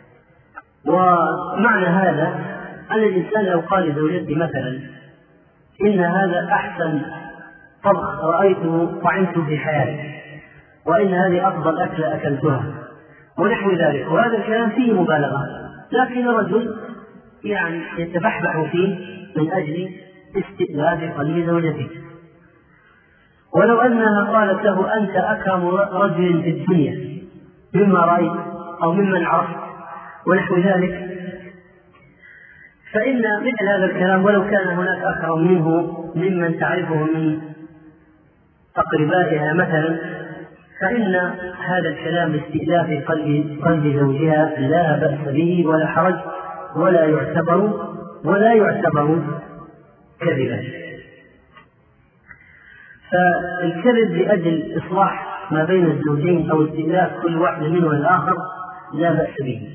ومعنى هذا أن الإنسان لو قال لزوجته مثلا إن هذا أحسن طبخ رأيته طعمت في حياتي، وإن هذه أفضل أكلة أكلتها ونحو ذلك، وهذا الكلام فيه مبالغة، لكن الرجل يعني يتبحبح فيه من أجل استئلاف قلب زوجته. ولو أنها قالت له أنت أكرم رجل في الدنيا مما رأيت أو ممن عرفت ونحو ذلك، فإن مثل هذا الكلام ولو كان هناك أكرم منه ممن تعرفه من أقربائها مثلا، فإن هذا الكلام باستئلاف قلب قلب زوجها لا بأس به ولا حرج ولا يعتبر ولا يعتبر كذبا. فالكذب لأجل إصلاح ما بين الزوجين أو استئلاف كل واحد منه الآخر لا بأس به.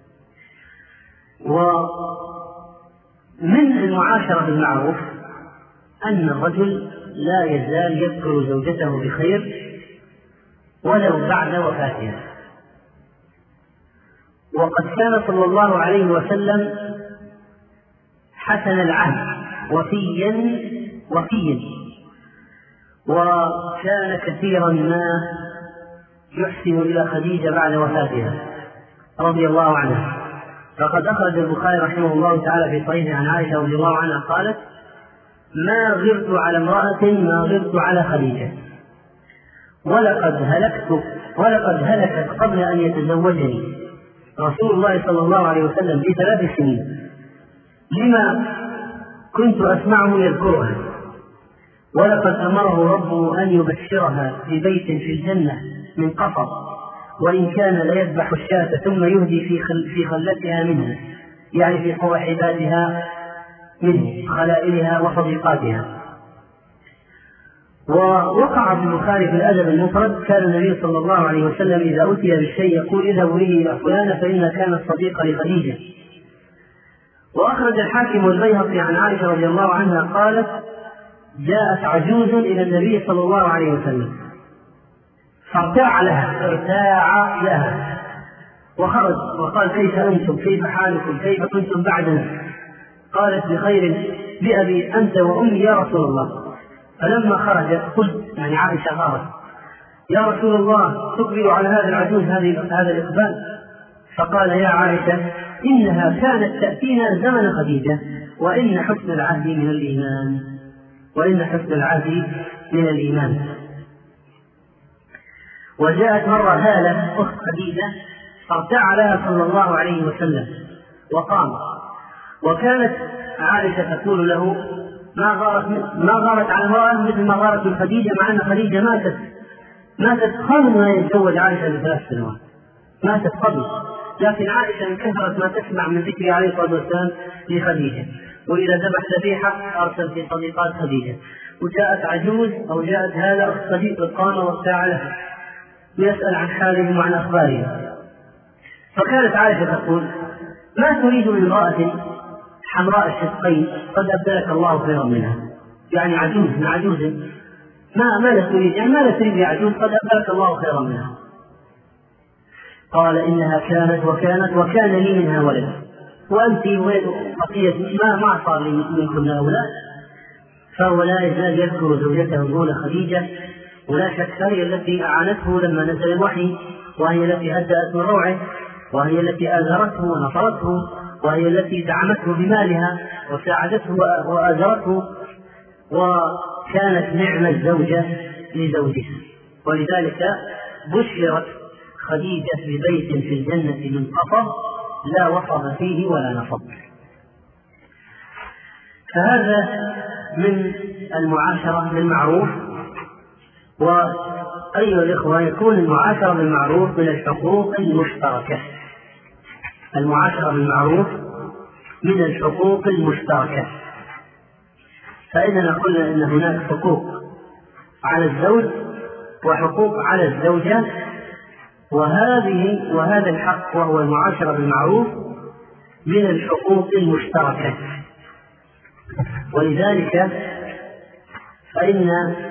ومن المعاشرة بالمعروف أن الرجل لا يزال يذكر زوجته بخير ولو بعد وفاتها. وقد كان صلى الله عليه وسلم حسن العهد وفيا وفيا، وكان كثيرا ما يحسن إلى خديجة بعد وفاتها رضي الله عنها. فقد أخرج البخاري رحمه الله تعالى في صحيحه عن عائشة رضي الله عنها قالت ما غرت على امرأة ما غرت على خديجة، ولقد هلكت ولقد هلكت قبل أن يتزوجني رسول الله صلى الله عليه وسلم بثلاث سنين لما كنت أسمعه يذكرها، ولقد أمره ربه أن يبشرها ببيت في الجنة من قصب، وإن كان ليذبح الشاة ثم يهدي في, خل في خلتها منها، يعني في صواحباتها منه خلائلها وصديقاتها. ووقع في البخاري في الأدب المفرد كان النبي صلى الله عليه وسلم إذا أتي بالشيء يقول اذهبوا به إلى فلان فإنها كانت صديقة لخديجة. وأخرج الحاكم والبيهقي عن عائشة رضي الله عنها قالت جاءت عجوز إلى النبي صلى الله عليه وسلم فارتاع لها ارتاع لها وخرج وقال كيف أنتم كيف حالكم كيف كنتم بعدنا؟ قالت بخير بأبي أنت وأمي يا رسول الله. فلما خرج قلت يعني عائشة غارت يا رسول الله تقبل على هذا العجوز هذا الإقبال؟ فقال يا عائشة إنها كانت تأتينا زمن خديجة وإن حسن العهد من الإيمان وإن حسن العهد من الإيمان. وجاءت مرة هالة أخت خديجة فارتاع لها صلى الله عليه وسلم وقام، وكانت عائشة تقول له ما غارت ما غارت على المرأة مثل ما غارت من خديجة، مع أن خديجة ماتت ماتت قبل ما يتزوج عائشة بثلاث سنوات، ماتت قبل، لكن عائشة من كثرة ما تسمع من ذكر عليه الصلاة والسلام لخديجة، وإذا ذبح ذبيحة أرسل في صديقات خديجة. وجاءت عجوز أو جاءت هذا أخت صديق قام وارتاع لها ويسأل عن حالهم وعن أخبارهم. فكانت عائشة تقول ما تريد من امرأة حمراء الشقين قد أبدلك الله خيرا منها، يعني عجوز من عجوز ما ما لا تريد يعني ما لا تريد يا عجوز قد أبدلك الله خيرا منها. قال إنها كانت وكانت وكان لي منها ولد وأنت بقية ما ما صار لي منكم أولاد. فهو لا يزال يذكر زوجته الأولى خديجة، ولا شك هي التي أعانته لما نزل الوحي، وهي التي هدأت من روعه، وهي التي آزرته ونصرته، وهي التي دعمته بمالها وساعدته وآزرته، وكانت نعم الزوجة لزوجها. ولذلك بشرت خديجة ببيت في الجنة من قصب لا وصف فيه ولا نصب. فهذا من المعاشرة بالمعروف. وأيها الإخوة يكون المعاشرة بالمعروف من الحقوق المشتركة، المعاشرة بالمعروف من الحقوق المشتركة. فإننا قلنا إن هناك حقوق على الزوج وحقوق على الزوجة، وهذه وهذا الحق وهو المعاشرة بالمعروف من الحقوق المشتركة. ولذلك فإن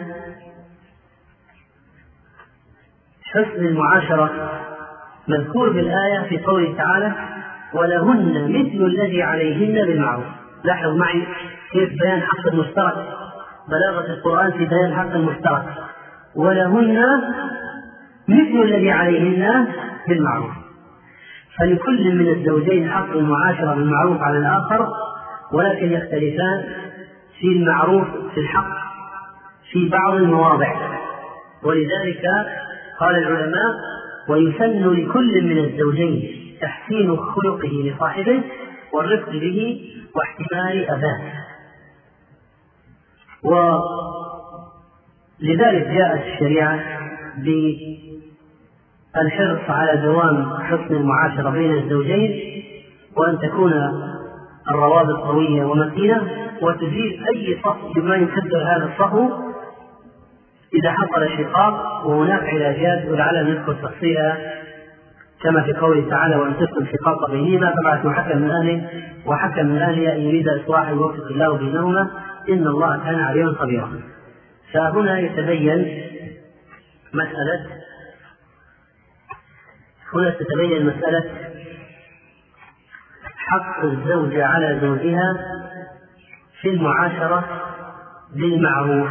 حسن المعاشرة مذكور بالآية في قوله تعالى ولهن مثل الذي عليهن بالمعروف. لاحظوا معي كيف بيان حق المشترك، بلاغة القرآن في بيان حق المشترك، ولهن مثل الذي عليهن بالمعروف. فلكل من الزوجين حق المعاشرة بالمعروف على الآخر، ولكن يختلفان في المعروف في الحق في بعض المواضع. ولذلك قال العلماء ويسن لكل من الزوجين تحسين خلقه لصاحبه والرفق به واحتمال أذاه. ولذلك جاءت الشريعة بالحرص على دوام حسن المعاشرة بين الزوجين، وأن تكون الروابط قوية ومتينة، وتزيل أي صف بما يكدر هذا الصف إذا حصل شقاق، وهناك علاجات ولعل نذكر تفصيلها كما في قوله تعالى وأن تكن شقاق بينهما فبعثوا حكما من أهله وحكما من أهلها إن يريد إصلاحا يوفق الله بينهما إن الله كان عليما خبيرا. فهنا يتبين مسألة هنا تتبين مسألة حق الزوجة على زوجها في المعاشرة بالمعروف.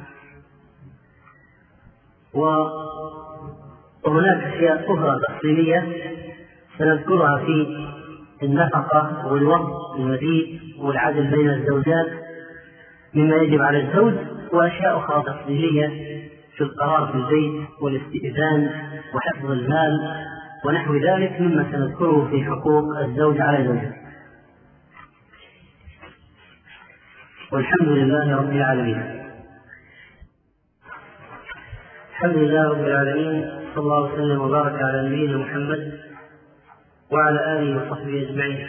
وهناك أشياء أخرى تفصيلية سنذكرها في النفقة والوقت المزيد والعدل بين الزوجات مما يجب على الزوج، وأشياء أخرى تفصيلية في القرار في البيت والاستئذان وحفظ المال ونحو ذلك مما سنذكره في حقوق الزوج على زوجته. والحمد لله رب العالمين. الحمد لله رب العالمين، صلى الله وسلم وبارك على نبينا محمد وعلى آله وصحبه أجمعين.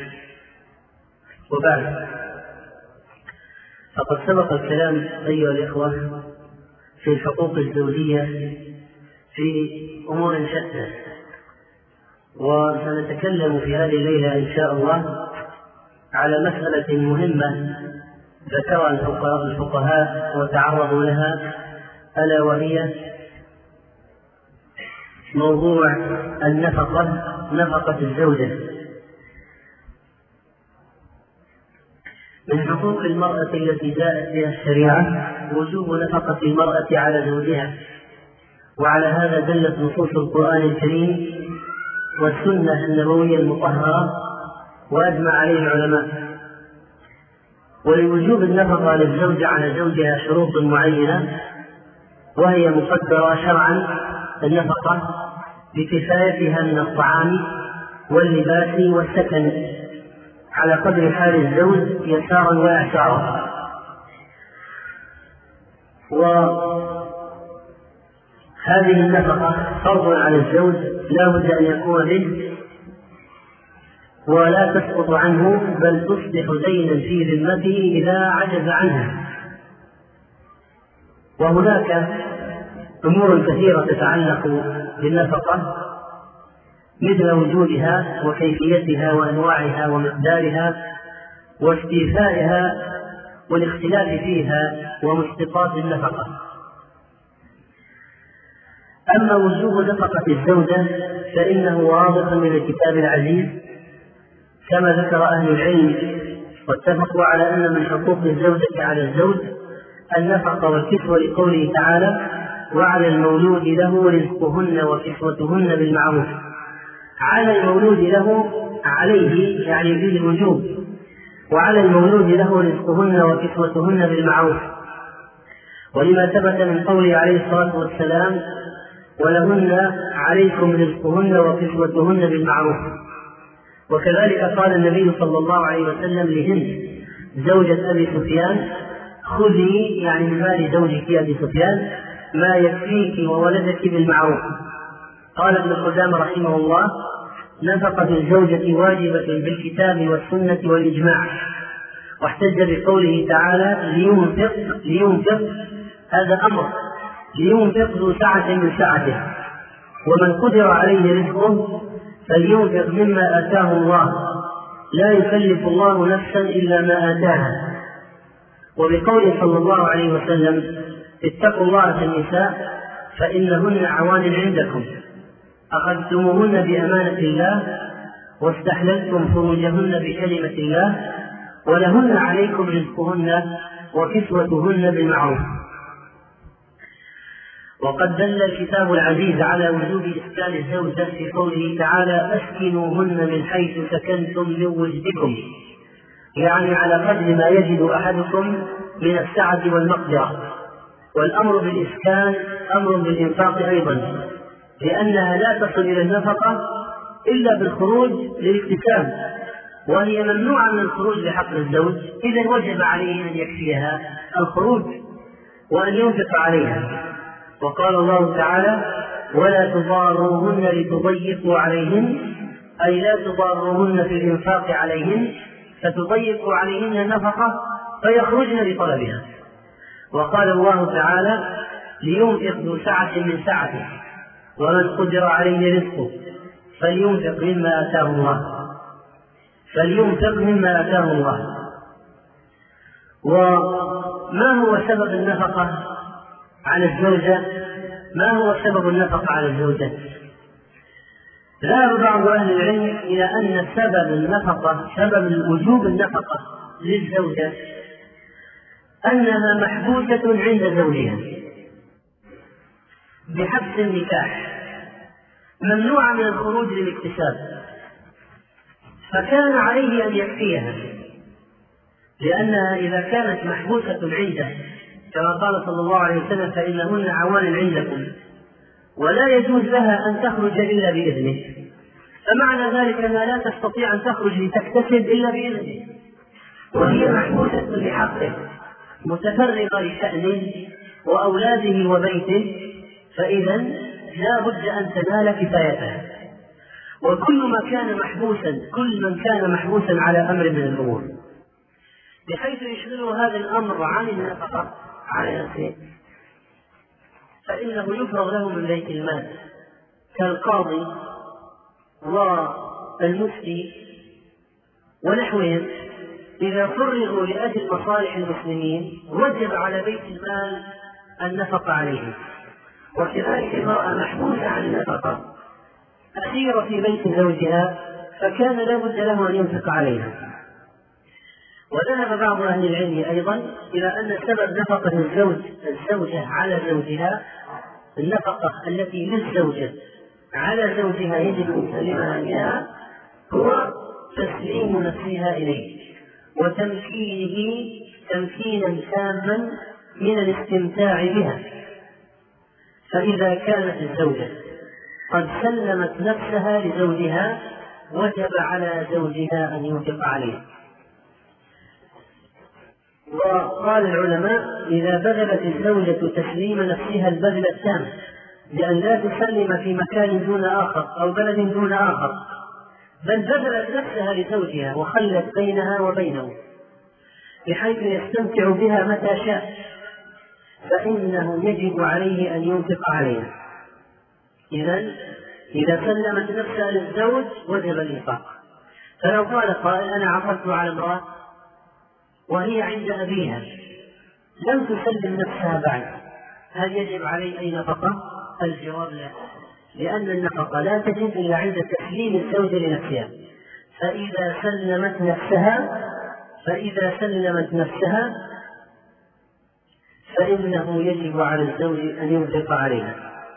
وبعد، فقد سبق الكلام أيها الإخوة في الحقوق الزوجية في أمور شتى، وسنتكلم في هذه الليلة إن شاء الله على مسألة مهمة ذكرها الفقهاء وتعرضوا لها، ألا وهي موضوع النفقة، نفقة الزوجة. من حقوق المرأة التي جاءت بها الشريعة وجوب نفقة المرأة على زوجها، وعلى هذا دلت نصوص القرآن الكريم والسنة النبوية المطهرة، وأجمع عليه العلماء. ولوجوب النفقة للزوجة على زوجها شروط معينة، وهي مقدرة شرعا النفقة بكفايتها من الطعام واللباس والسكن على قدر حال الزوج يسارا وإعسارا. وهذه النفقة فرض على الزوج لا بد أن يكون به، ولا تسقط عنه، بل تصبح دينا في ذمته إذا عجز عنها. وهناك أمور كثيرة تتعلق بالنفقة، مثل وجودها وكيفيتها وأنواعها ومقدارها واستيفائها والاختلاف فيها ومشتقات النفقة. أما وجوب نفقة الزوجة فإنه واضح من الكتاب العزيز كما ذكر أهل العلم، واتفقوا على أن من حقوق الزوجة على الزوج النفقة والكسوة، لقوله تعالى: وعلى المولود له رزقهن وكسوتهن بالمعروف. على المولود له عليه يعني بالوجوب، وعلى المولود له رزقهن وكسوتهن بالمعروف، ولما ثبت من قوله عليه الصلاة والسلام: ولهن عليكم رزقهن وكسوتهن بالمعروف. وكذلك قال النبي صلى الله عليه وسلم لهند زوجة أبي سفيان: خذي يعني من مال زوجك أبي سفيان ما يكفيك وولدك بالمعروف. قال ابن قدامة رحمه الله: نفقة الزوجة واجبة بالكتاب والسنة والإجماع. واحتج بقوله تعالى: لينفق لينفق هذا أمر، لينفق ذو سعة من سعته، ومن قدر عليه رزقه فلينفق مما آتاه الله، لا يكلف الله نفسا إلا ما آتاها. وبقوله صلى الله عليه وسلم: اتقوا الله في النساء فإنهن عوان عندكم، أخذتموهن بأمانة الله واستحللتم فروجهن بكلمة الله، ولهن عليكم رزقهن وكسوتهن بالمعروف. وقد دل الكتاب العزيز على وجوب إسكان الزوجة في قوله تعالى: أسكنوهن من حيث سكنتم من وجدكم، يعني على قدر ما يجد أحدكم من السعة والمقدرة. والأمر بالإسكان أمر بالإنفاق أيضا، لأنها لا تصل إلى النفقة إلا بالخروج للاكتساب، وهي ممنوعة من الخروج لحق الزوج، إذا وجب عليه أن يكفيها الخروج وأن ينفق عليها. وقال الله تعالى: ولا تضاروهن لتضيقوا عليهن، أي لا تضاروهن في الإنفاق عليهن فتضيقوا عليهن النفقة فيخرجن لطلبها. وقال الله تعالى: لينفق ذو سعة من سعته، ومن قدر عليه رزقه فلينفق مما آتاه الله فلينفق مما آتاه الله. وما هو سبب النفقة على الزوجة؟ ما هو سبب النفقة على الزوجة؟ ذهب بعض أهل العلم إلى أن سبب النفقة، سبب وجوب النفقة للزوجة أنها محبوسة عند زوجها بحبس النكاح، ممنوعة من الخروج للاكتساب، فكان عليه أن يكفيها، لأنها إذا كانت محبوسة عنده كما قال صلى الله عليه وسلم: فإنهن عوان عندكم، ولا يجوز لها أن تخرج إلا بإذنه، فمعنى ذلك أنها لا تستطيع أن تخرج لتكتسب إلا بإذنه، وهي محبوسة بحقه متفرغة لشأنه وأولاده وبيته، فإذا لا بد أن تنال كفايتها. وكل ما كان محبوسا كل من كان محبوسا على أمر من الأمور بحيث يشغله هذا الأمر عن النفقة على نفسه، فإنه يفرغ له من بيت المال كالقاضي والمفتي ونحوهم. إذا فرغوا لأجل مصالح المسلمين وجب على بيت المال النفقة عليهم. وكذلك المرأة محبوسة عن النفقة أسيرة في بيت زوجها فكان لا بد له أن ينفق عليها. وذهب بعض أهل العلم أيضا إلى أن سبب نفقة الزوج الزوجة على زوجها النفقة التي للزوجة على زوجها يجب أن يسلمها إياها هو تسليم نفسها إليه وتمكينه تمكينا تاما من الاستمتاع بها. فإذا كانت الزوجة قد سلمت نفسها لزوجها وجب على زوجها أن ينفق عليها. وقال العلماء إذا بذلت الزوجة تسليم نفسها البذل التام لأن لا تسلم في مكان دون آخر أو بلد دون آخر بل بذلت نفسها لزوجها وخلت بينها وبينه بحيث يستمتع بها متى شاء فإنه يجب عليه أن ينفق عليها. إذن إذا سلمت نفسها للزوج وجب الإنفاق. فلو قال قائل أنا عقدت على امرأة وهي عند أبيها لم تسلم نفسها بعد هل يجب عليه أي نفقة؟ الجواب لا، لأن النفقة لا تجب إلا عند تسليم الزوجة لنفسها. فإذا سلمت نفسها فإذا سلمت نفسها فإنه يجب على الزوج أن ينفق عليها.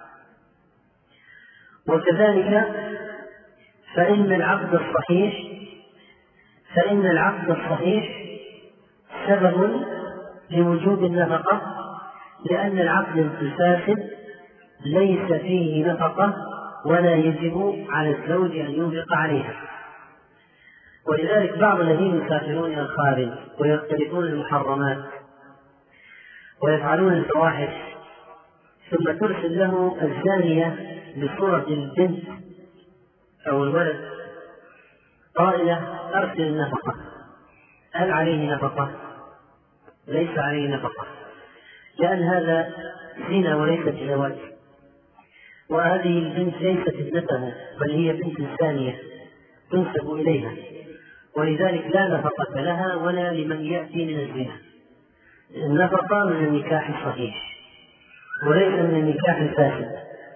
وكذلك فإن العقد الصحيح فإن العقد الصحيح سبب لوجوب النفقة لأن العقد الفاسد ليس فيه نفقة ولا يجب على الزوج أن ينفق عليها. ولذلك بعض الذين يسافرون إلى الخارج ويقترفون المحرمات ويفعلون الفواحش ثم ترسل له الزانية بصورة البنت أو الولد قائلة أرسل النفقة، هل عليه نفقة؟ ليس عليه نفقة، لأن هذا زنا وليست زواج، وهذه البنت ليست ابنته بل هي بنت ثانية تنسب إليها، ولذلك لا نفقة لها ولا لمن يأتي من الزنا. النفقة من النكاح الصحيح وليس من النكاح الفاسد.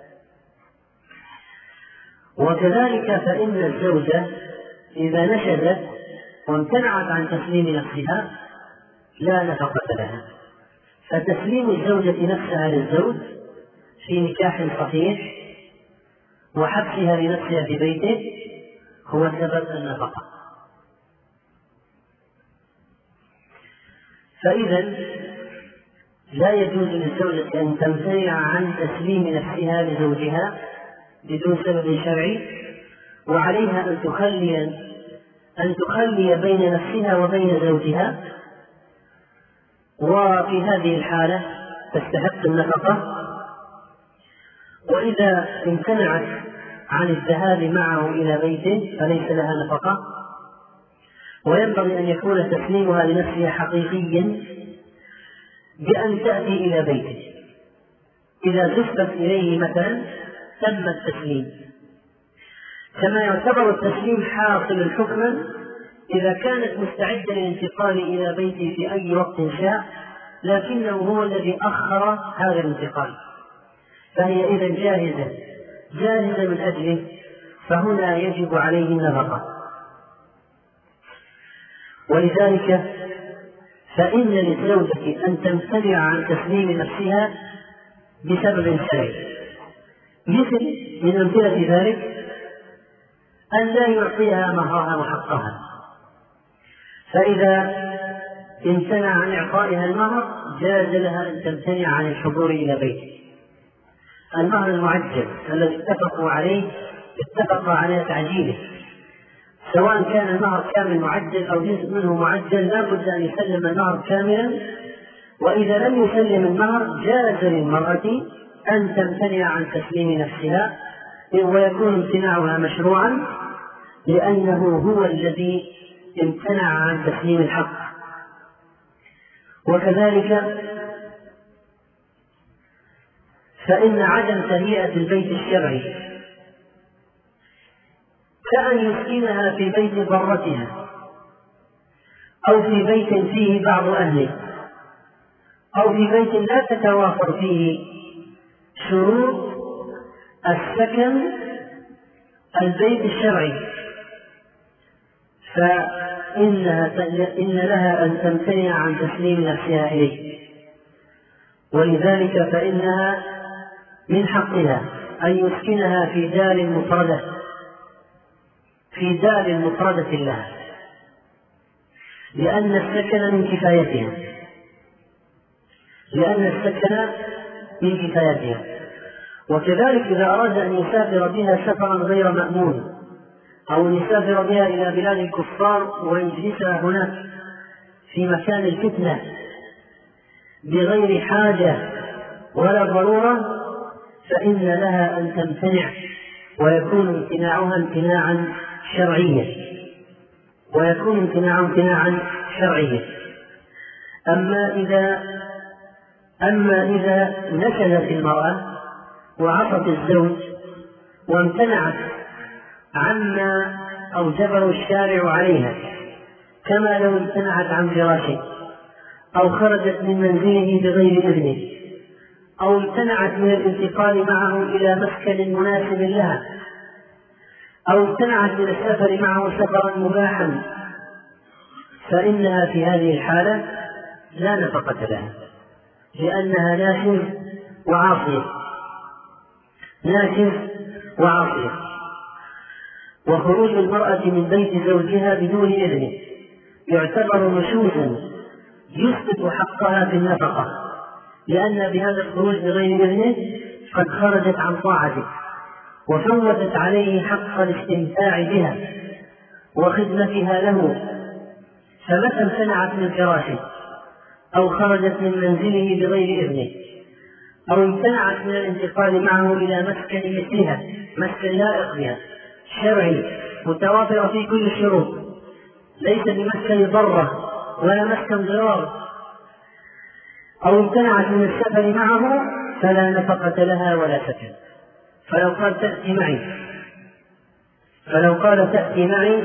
وكذلك فإن الزوجة إذا نشزت وامتنعت عن تسليم نفسها لا نفقة لها، فتسليم الزوجة نفسها للزوج في نكاح صحيح وحبسها لنفسها في بيته هو سبب النفقة. فإذا لا يجوز للزوجة أن تمتنع عن تسليم نفسها لزوجها بدون سبب شرعي، وعليها أن تخلي أن تخلي بين نفسها وبين زوجها، وفي هذه الحالة تستحق النفقة. وإذا امتنعت عن الذهاب معه إلى بيته فليس لها نفقة. وينبغي أن يكون تسليمها لنفسها حقيقيا بأن تأتي إلى بيته، إذا زفت إليه مثلا تم التسليم، كما يعتبر التسليم حاصل حكما إذا كانت مستعدة للانتقال إلى بيته في أي وقت شاء لكنه هو الذي أخر هذا الانتقال، فهي إذا جاهزة جاهزة من أجله فهنا يجب عليه النفقة. ولذلك فإن للزوجة أن تمتنع عن تسليم نفسها بسبب شرعي، مثل من أمثلة ذلك أن لا يعطيها مهرها وحقها، فإذا امتنع عن إعطائها المهر جاز لها أن تمتنع عن الحضور إلى بيته. المهر المعجل الذي اتفقوا عليه اتفقوا على تعجيله، سواء كان المهر كامل معجل أو جزء منه معجل لا بد أن يسلم المهر كاملا. وإذا لم يسلم المهر جاز للمرأة أن تمتنع عن تسليم نفسها، ويكون امتناعها مشروعا لأنه هو الذي امتنع عن تسليم الحق. وكذلك فإن عدم تهيئة البيت الشرعي كأن يسكنها في بيت ضرتها أو في بيت فيه بعض أهله أو في بيت لا تتوافر فيه شروط السكن البيت الشرعي، فإنها إن لها أن تمتنع عن تسليم نفسها إليه، ولذلك فإنها من حقها أن يسكنها في دار مفردة في دار مفردة لها، لأن السكن من كفايتها لأن السكن من كفايتها وكذلك إذا أراد أن يسافر بها سفرا غير مأمون أو أن يسافر بها إلى بلاد الكفار ويجلسها هناك في مكان الفتنة بغير حاجة ولا ضرورة، فإن لها أن تمتنع ويكون امتناعها امتناعا شرعيا ويكون امتناعها امتناعا شرعيا. أما إذا أما إذا نشزت المرأة وعصت الزوج وامتنعت عما أوجبه الشارع عليها، كما لو امتنعت عن فراشه أو خرجت من منزله بغير إذنه أو امتنعت من الانتقال معه إلى مسكن مناسب لها أو امتنعت من السفر معه سفرا مباحا، فإنها في هذه الحالة لا نفقة لها، لأنها ناشز وعاصية ناشز وعاصية وخروج المرأة من بيت زوجها بدون إذنه يعتبر نشوزا يسقط حقها في النفقة، لأن بهذا الخروج بغير إذنه قد خرجت عن طاعته وفوتت عليه حق الاستمتاع بها وخدمتها له، فمتى امتنعت من فراشه أو خرجت من منزله بغير إذنه أو امتنعت من الانتقال معه إلى مسكن مثلها مسكن لائق بها شرعي متوافر في كل الشروط ليس بمسكن ضرة ولا مسكن ضرار، أو امتنعت من السفر معه فلا نفقة لها ولا سكن. فلو قال تأتي معي فلو قال تأتي معي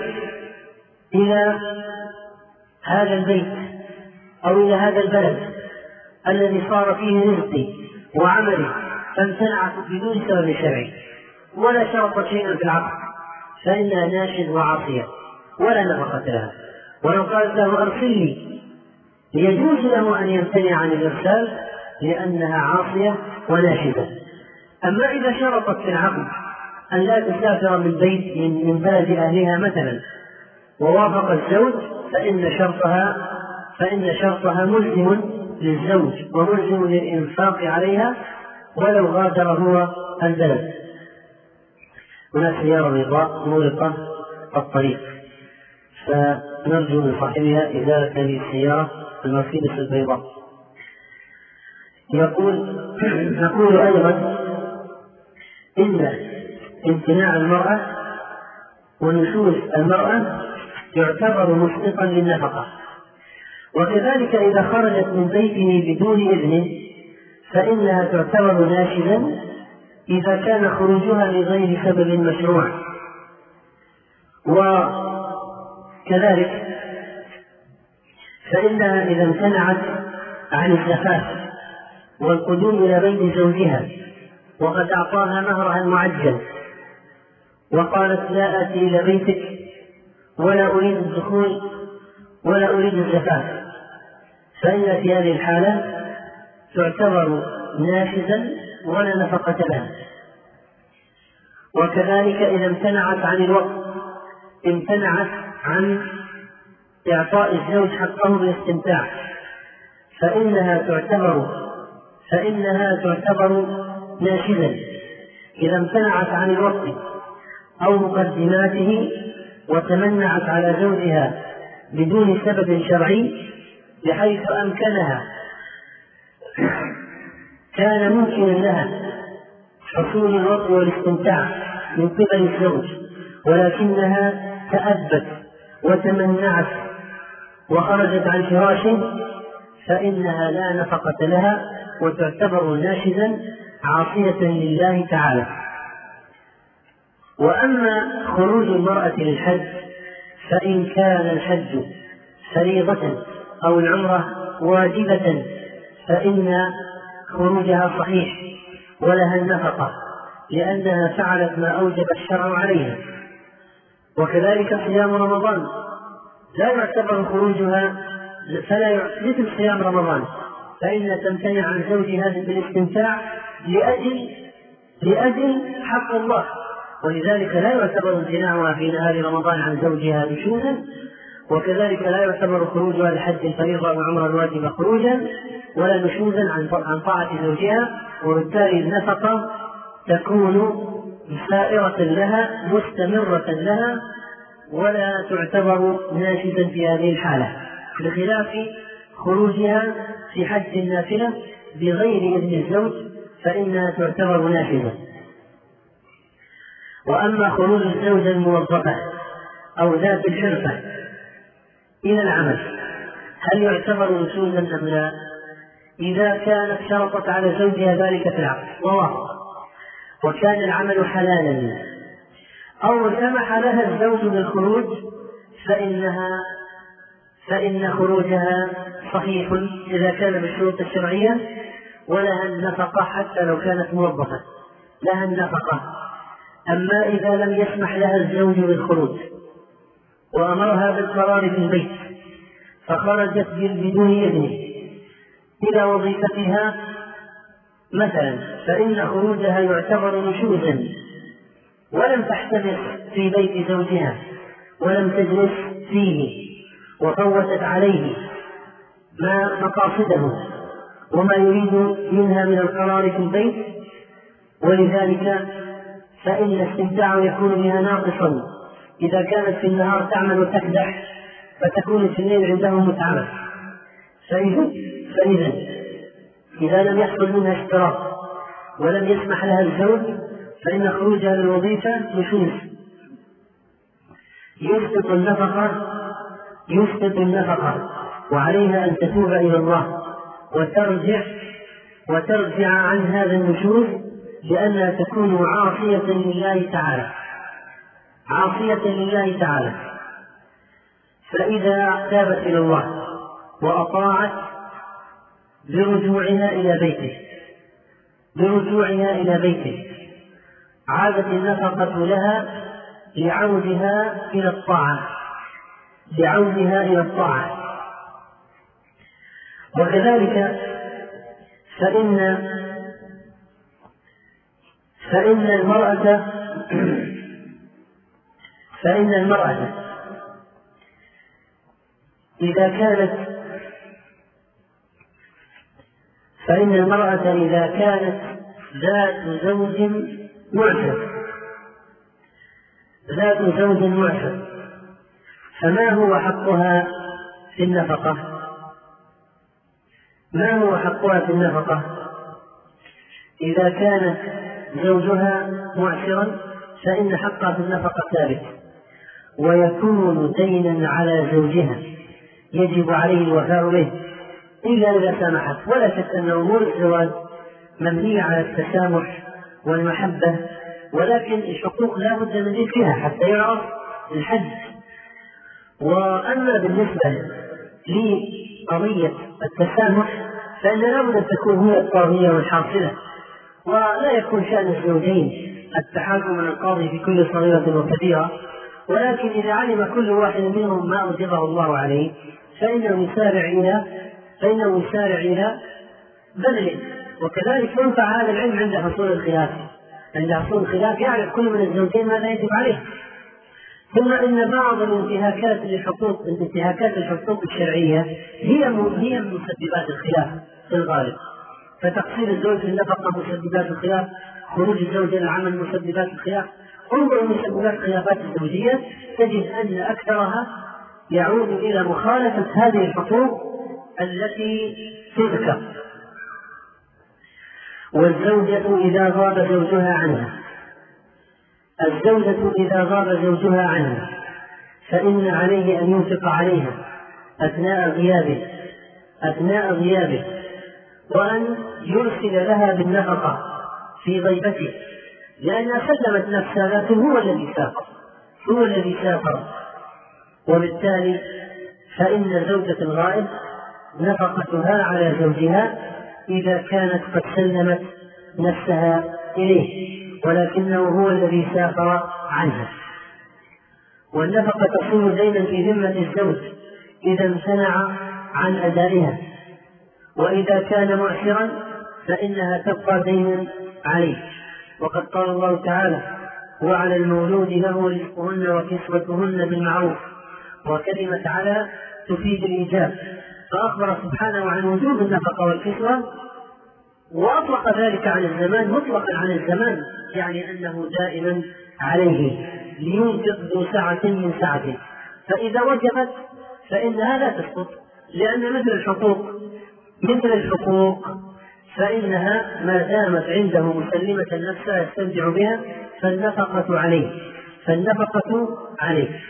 إلى هذا البيت أو إلى هذا البلد الذي صار فيه رزقي وعملي، فامتنعت بدون سبب شرعي ولا شرط شيئا في العقد، فإنها ناشز وعاصية ولا نفقة لها. ولو قالت له أرسلني يجوز له أن يمتنع عن الإرسال لأنها عاصية وناشزة. أما إذا شرطت في العقد أن لا تسافر من بيت من بلد أهلها مثلا ووافق الزوج، فإن شرطها فإن شرطها ملزم للزوج وملزم للإنفاق عليها ولو غادر هو البلد. هناك سيارة بيضاء مغلقة الطريق، فنرجو من صاحبها إزالة هذه السيارة المرسيدس البيضاء. يقول نقول أيضا إن امتناع المرأة ونشوز المرأة يعتبر مسقطا للنفقة، وكذلك إذا خرجت من بيته بدون إذنه فإنها تعتبر ناشزا إذا كان خروجها لغير سبب مشروع. وكذلك فإنها إذا امتنعت عن الزفاف والقدوم إلى بيت زوجها وقد أعطاها مهرها المعجل وقالت لا آتي إلى بيتك ولا أريد الدخول ولا أريد الزفاف، فإن في هذه الحالة تعتبر ناشزا ولا نفقة لها. وكذلك إذا امتنعت عن الوقت امتنعت عن إعطاء الزوج حقه بالاستمتاع، فإنها تعتبر فإنها تعتبر ناشزا إذا امتنعت عن الوقت أو مقدماته وتمنعت على زوجها بدون سبب شرعي بحيث أمكنها كان ممكنا لها حصول الوطء والاستمتاع من قبل الزوج، ولكنها تأبت وتمنعت وخرجت عن فراشه، فإنها لا نفقة لها وتعتبر ناشزا عاصية لله تعالى. وأما خروج المرأة للحج فإن كان الحج فريضة أو العمرة واجبة فإن خروجها صحيح ولها النفقة لأنها فعلت ما أوجب الشرع عليها. وكذلك صيام رمضان لا يعتبر خروجها فلا مثل صيام رمضان، فإن تمتنع عن زوجها بالاستمتاع لأجل لأجل حق الله، ولذلك لا يعتبر امتناعها في نهار رمضان عن زوجها نشوزا. وكذلك لا يعتبر خروجها لحج الفريضة وعمرة الواجبة خروجا ولا نشوزا عن طاعة زوجها، وبالتالي النفقة تكون سائرة لها مستمرة لها ولا تعتبر ناشزا في هذه الحالة، بخلاف خروجها في حج النافلة بغير إذن الزوج فإنها تعتبر ناشزة. وأما خروج الزوجة الموظفة أو ذات الحرفة إلى العمل هل يعتبر نشوزا أم لا؟ إذا كانت شرطت على زوجها ذلك في العقد ووافق وكان العمل حلالا أو سمح لها الزوج بالخروج فإنها فإن خروجها صحيح إذا كان بالشروط الشرعية، ولها النفقة حتى لو كانت موظفة لها النفقة. أما إذا لم يسمح لها الزوج بالخروج وأمرها بالقرار في البيت فخرجت بدون إذنه إلى وظيفتها مثلا فإن خروجها يعتبر نشوزا، ولم تحتفظ في بيت زوجها ولم تجلس فيه وفوتت عليه ما مقاصده وما يريد منها من القرار في البيت، ولذلك فإن استمتاعه يكون بها ناقصا. إذا كانت في النهار تعمل وتكدح فتكون في الليل عنده متعبة. فإذا فإذا إذا لم يحصل منها اشتراط ولم يسمح لها الزوج فإن خروجها للوظيفة نشوز يسقط النفقة يسقط النفقة وعليها أن تتوب إلى الله وترجع وترجع عن هذا النشوز لأنها تكون عاصية لله تعالى عاصية لله تعالى. فإذا تابت إلى الله وأطاعت برجوعها إلى بيته برجوعها إلى بيته عادت النفقة لها لعودها إلى الطاعة لعودها إلى الطاعة. وكذلك فإن فإن المرأة فإن المرأة إذا كانت فإن المرأة إذا كانت ذات زوج معسر ذات زوج معسر فما هو حقها في النفقة؟ ما هو حقها في النفقة؟ إذا كانت زوجها معسرا فإن حقها في النفقة ثابت ويكون دينا على زوجها يجب عليه الوفاء به إلا إذا سامحت. ولا شك أن أمور الزواج مبنية على التسامح والمحبة، ولكن الحقوق لا بد من ذكرها حتى يعرف الحد. وأما بالنسبة لقضية التسامح فإن لا بد أن تكون هي الطاغية والحاصلة، ولا يكون شأن الزوجين التحاكم من القاضي في كل صغيرة وكبيرة، ولكن إذا علم كل واحد منهم ما أوجبه الله عليه فإنه يسارع إلى فإنه يسارع إلى بذله. وكذلك ينفع هذا العلم عند حصول الخلاف عند حصول الخلاف يعرف كل من الزوجين ماذا يجب عليه. ثم إن بعض الانتهاكات للحقوق انتهاكات الحقوق الشرعية هي هي من مسببات الخلاف في الغالب. فتقصير الزوج في النفقة مسببات الخلاف، خروج الزوج إلى العمل مسببات الخلاف. انظر مسببات الخلافات الزوجية تجد أن أكثرها يعود إلى مخالفة هذه الحقوق التي تذكر. والزوجة إذا غاب زوجها عنها الزوجة إذا غاب زوجها عنها فإن عليه أن ينفق عليها أثناء غيابه أثناء غيابه وأن يرسل لها بالنفقة في غيبته لأنها سلمت نفسها، لكن هو الذي سافر هو الذي سافر وبالتالي فإن زوجة الغائب نفقتها على زوجها إذا كانت قد سلمت نفسها إليه، ولكنه هو الذي سافر عنها. والنفقة تصير دينا في ذمة الزوج إذا امتنع عن أدائها، وإذا كان معسرا فإنها تبقى دينا عليه. وقد قال الله تعالى: وعلى المولود له رزقهن وكسوتهن بالمعروف، وكلمة على تفيد الإيجاب، فأخبر سبحانه عن وجوب النفقة والكسوة وأطلق ذلك عن الزمان مطلقا عن الزمان، يعني أنه دائما عليه لينفق ذو سعة من سعته، فإذا وجبت فإنها لا تسقط، لأن مثل الحقوق مثل الحقوق فإنها ما دامت عنده مسلمة نفسها يستمتع بها فالنفقة عليه فالنفقة عليه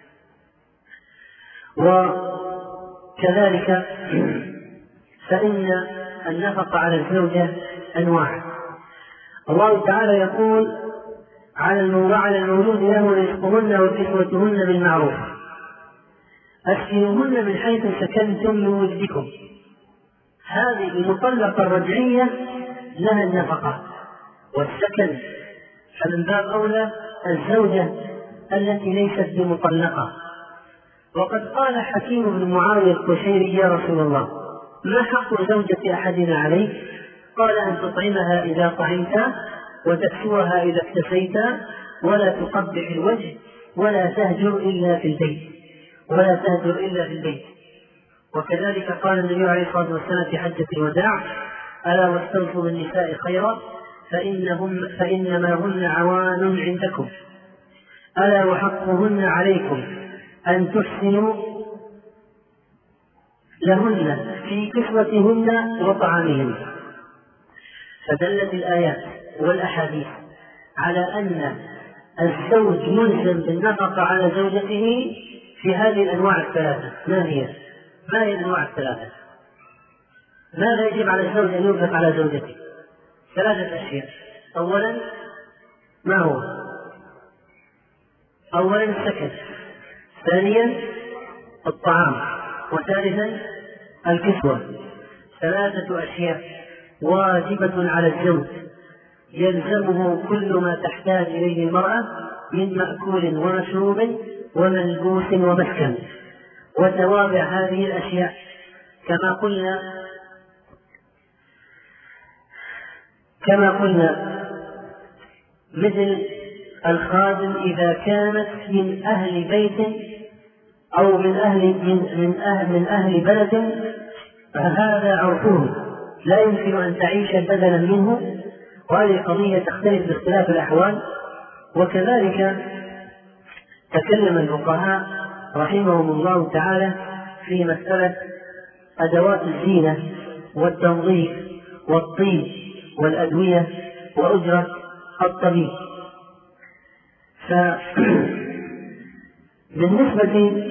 وكذلك فإن النفقة على الزوجة أنواع. الله تعالى يقول: على المولود له رزقهن وكسوتهن بالمعروف، أسكنوهن من حيث سكنتم من وجدكم. هذه المطلقة الرجعية لها النفقة والسكن، فمن باب أولى الزوجة التي ليست بمطلقة. وقد قال حكيم بن معاوية القشيري: يا رسول الله، ما حق زوجة أحدنا عليه؟ قال: أن تطعمها إذا طعمت، وتكسوها إذا اكتسيت، ولا تقبح الوجه، ولا تهجر إلا في البيت ولا تهجر إلا في البيت. وكذلك قال النبي عليه الصلاة والسلام في حجة الوداع: ألا واستوصوا بالنساء خيرا فإنهم فإنما هن عوان عندكم، ألا وحقهن عليكم أن تحسنوا لهن في كسوتهن وطعامهن. فدلت الآيات والأحاديث على أن الزوج ملزم بالنفقة على زوجته في هذه الأنواع الثلاثة. ما هي؟ ما هي الأنواع الثلاثة؟ ماذا يجب على الزوج أن ينفق على زوجته؟ ثلاثة أشياء. أولا ما هو؟ أولا السكن، ثانيا الطعام، وثالثا الكسوة. ثلاثة أشياء واجبة على الزوج يلزمه كل ما تحتاج إليه المرأة من مأكول ومشروب وملبوس ومسكن. وتوابع هذه الأشياء كما قلنا كما قلنا مثل الخادم إذا كانت من أهل بيت أو من أهل من من أهل من أهل بلد فهذا عرفه، لا يمكن أن تعيش بدلا منه، وهذه قضية تختلف باختلاف الأحوال. وكذلك تكلم الفقهاء رحمهم الله تعالى في مسألة أدوات الزينة والتنظيف والطيب والأدوية وأجرة الطبيب. فبالنسبة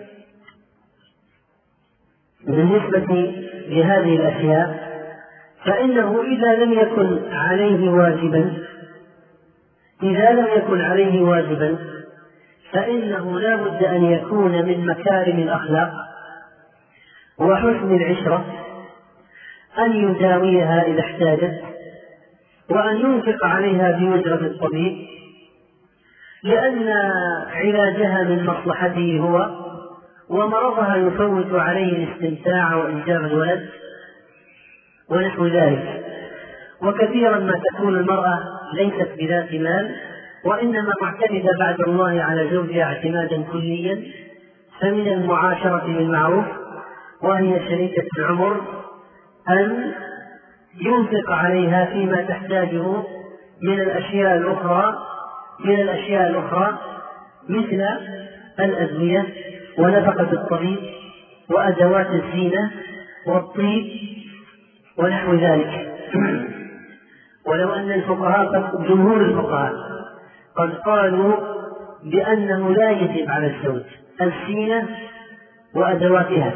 بالنسبة لهذه الأشياء فإنه إذا لم يكن عليه واجبا إذا لم يكن عليه واجبا فإنه لا بد أن يكون من مكارم الأخلاق وحسن العشرة أن يداويها إذا احتاجت، وأن ينفق عليها بأجرة الطبيب، لأن علاجها من مصلحته هو، ومرضها يفوت عليه الاستمتاع وإنجاب الولد ونحو ذلك. وكثيرا ما تكون المرأة ليست بذات مال وإنما معتمدة بعد الله على زوجها اعتمادا كليا، فمن المعاشرة بالمعروف وهي شريكة العمر أن ينفق عليها فيما تحتاجه من الأشياء الأخرى من الأشياء الأخرى مثل الأدوية ونفقة الطبيب وأدوات الزينة والطيب ونحو ذلك. ولو أن الفقهاء جمهور الفقهاء قد قالوا بأنه لا يجب على الزوج الزينة وأدواتها،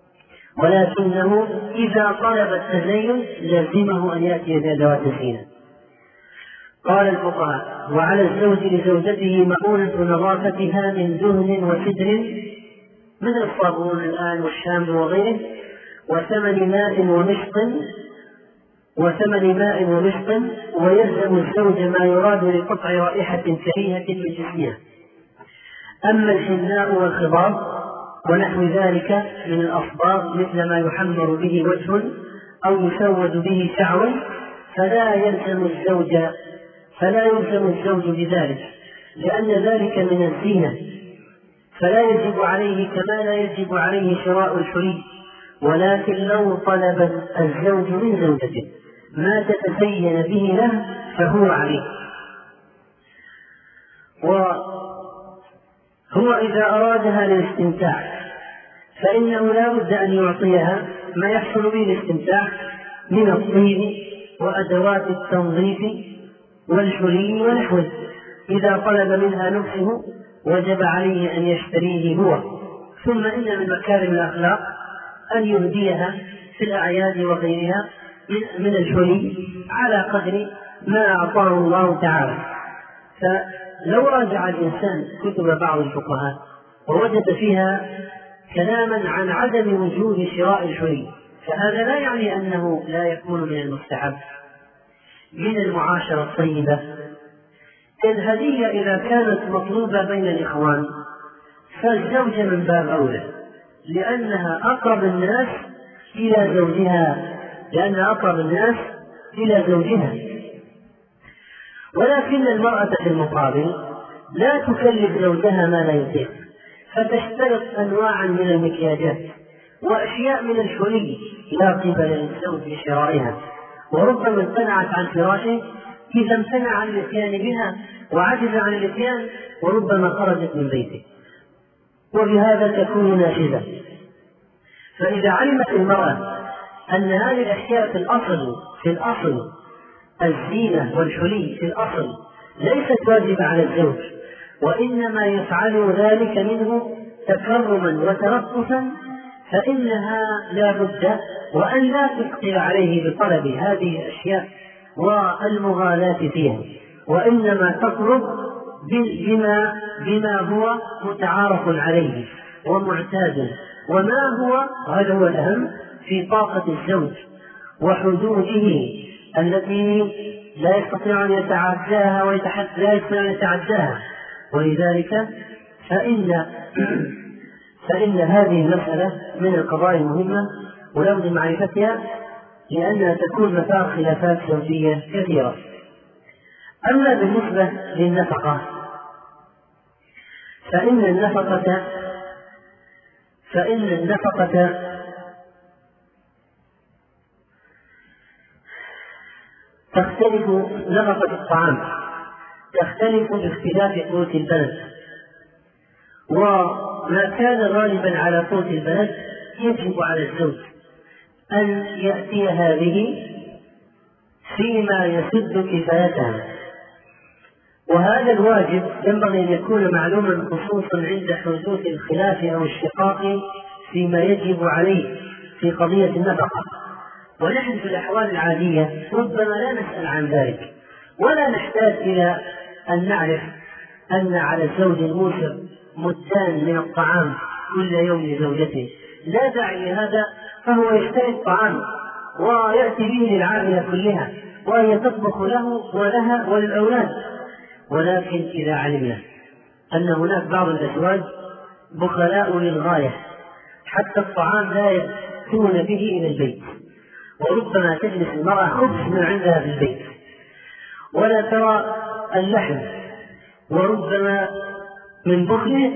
ولكنه إذا طلب التزين لازمه أن يأتي بأدوات الزينة، قال الفقهاء: وعلى الزوج لزوجته مؤونة نظافتها من دهن وسدر مثل الصابون الآن والشامب وغيره، وثمن ماء ومشط وثمن ماء ومشط ويلزم الزوج ما يراد لقطع رائحة كريهة من جسمها. أما الحناء والخضاب ونحو ذلك من الأصباغ مثل ما يحمر به وجه أو يسود به شعر فلا يلزم الزوج فلا يلزم الزوج بذلك، لأن ذلك من الزينة، فلا يجب عليه كما لا يجب عليه شراء الحلي. ولكن لو طلب الزوج من زوجته ما تتزين به له فهو عليه. وهو إذا أرادها للاستمتاع فإنه لا بد أن يعطيها ما يحصل به الاستمتاع من الطيب وأدوات التنظيف والحلي ونحوه. إذا طلب منها نفسه وجب عليه أن يشتريه هو. ثم إن من مكارم الأخلاق أن يهديها في الأعياد وغيرها من الحلي على قدر ما أعطاه الله تعالى. فلو راجع الإنسان كتب بعض الفقهاء ووجد فيها كلاما عن عدم وجوب شراء الحلي، فهذا لا يعني أنه لا يكون من المستحب من المعاشرة الطيبة. الهدية إذا كانت مطلوبة بين الإخوان فالزوجة من باب أولى، لأنها أقرب الناس إلى زوجها لأنها أقرب الناس إلى زوجها. ولكن المرأة في المقابل لا تكلف زوجها ما لا يطيق، فتشترط أنواعا من المكياجات وأشياء من الحلي لا قبل للزوج بشرائها، وربما امتنعت عن فراشه إذا امتنع عن الاتيان بها وعجز عن الاتيان، وربما خرجت من بيته، وبهذا تكون ناشزة. فإذا علمت المرأة أن هذه الأشياء في الأصل في الأصل الزينة والحلي في الأصل ليست واجبة على الزوج، وإنما يفعل ذلك منه تكرما وترفقا، فإنها لا بد وأن لا تثقل عليه بطلب هذه الأشياء والمغالاة فيها، وإنما تطلب بما, بما هو متعارف عليه ومعتاد، وما هو هذا هو الأهم في طاقة الزوج وحدوده التي لا يستطيع أن يتعداها ويتحدى لا يستطيع أن يتعداها. ولذلك فإن فإن هذه المسألة من القضايا المهمة ولابد من معرفتها، لأنها تكون مثار خلافات زوجية كثيرة. أما بالنسبة للنفقة فإن النفقة فإن النفقة تختلف. نفقة الطعام تختلف باختلاف قوت البلد، وما كان غالبا على قوت البلد يجب على الزوج أن يأتي هذه فيما يسد كفايتها، وهذا الواجب ينبغي أن يكون معلوما خصوصا عند حدوث الخلاف أو الشقاق فيما يجب عليه في قضية النفقة. ونحن في الأحوال العادية ربما لا نسأل عن ذلك ولا نحتاج إلى أن نعرف أن على الزوج الموسر مدان من الطعام كل يوم لزوجته، لا داعي لهذا، فهو يشتري الطعام ويأتي به للعائلة كلها وهي تطبخ له ولها وللأولاد. ولكن إذا علمنا أن هناك بعض الأزواج بخلاء للغاية حتى الطعام لا يأتون به إلى البيت، وربما تجلس المرأة خبز من عندها في البيت ولا ترى اللحم، وربما من بخله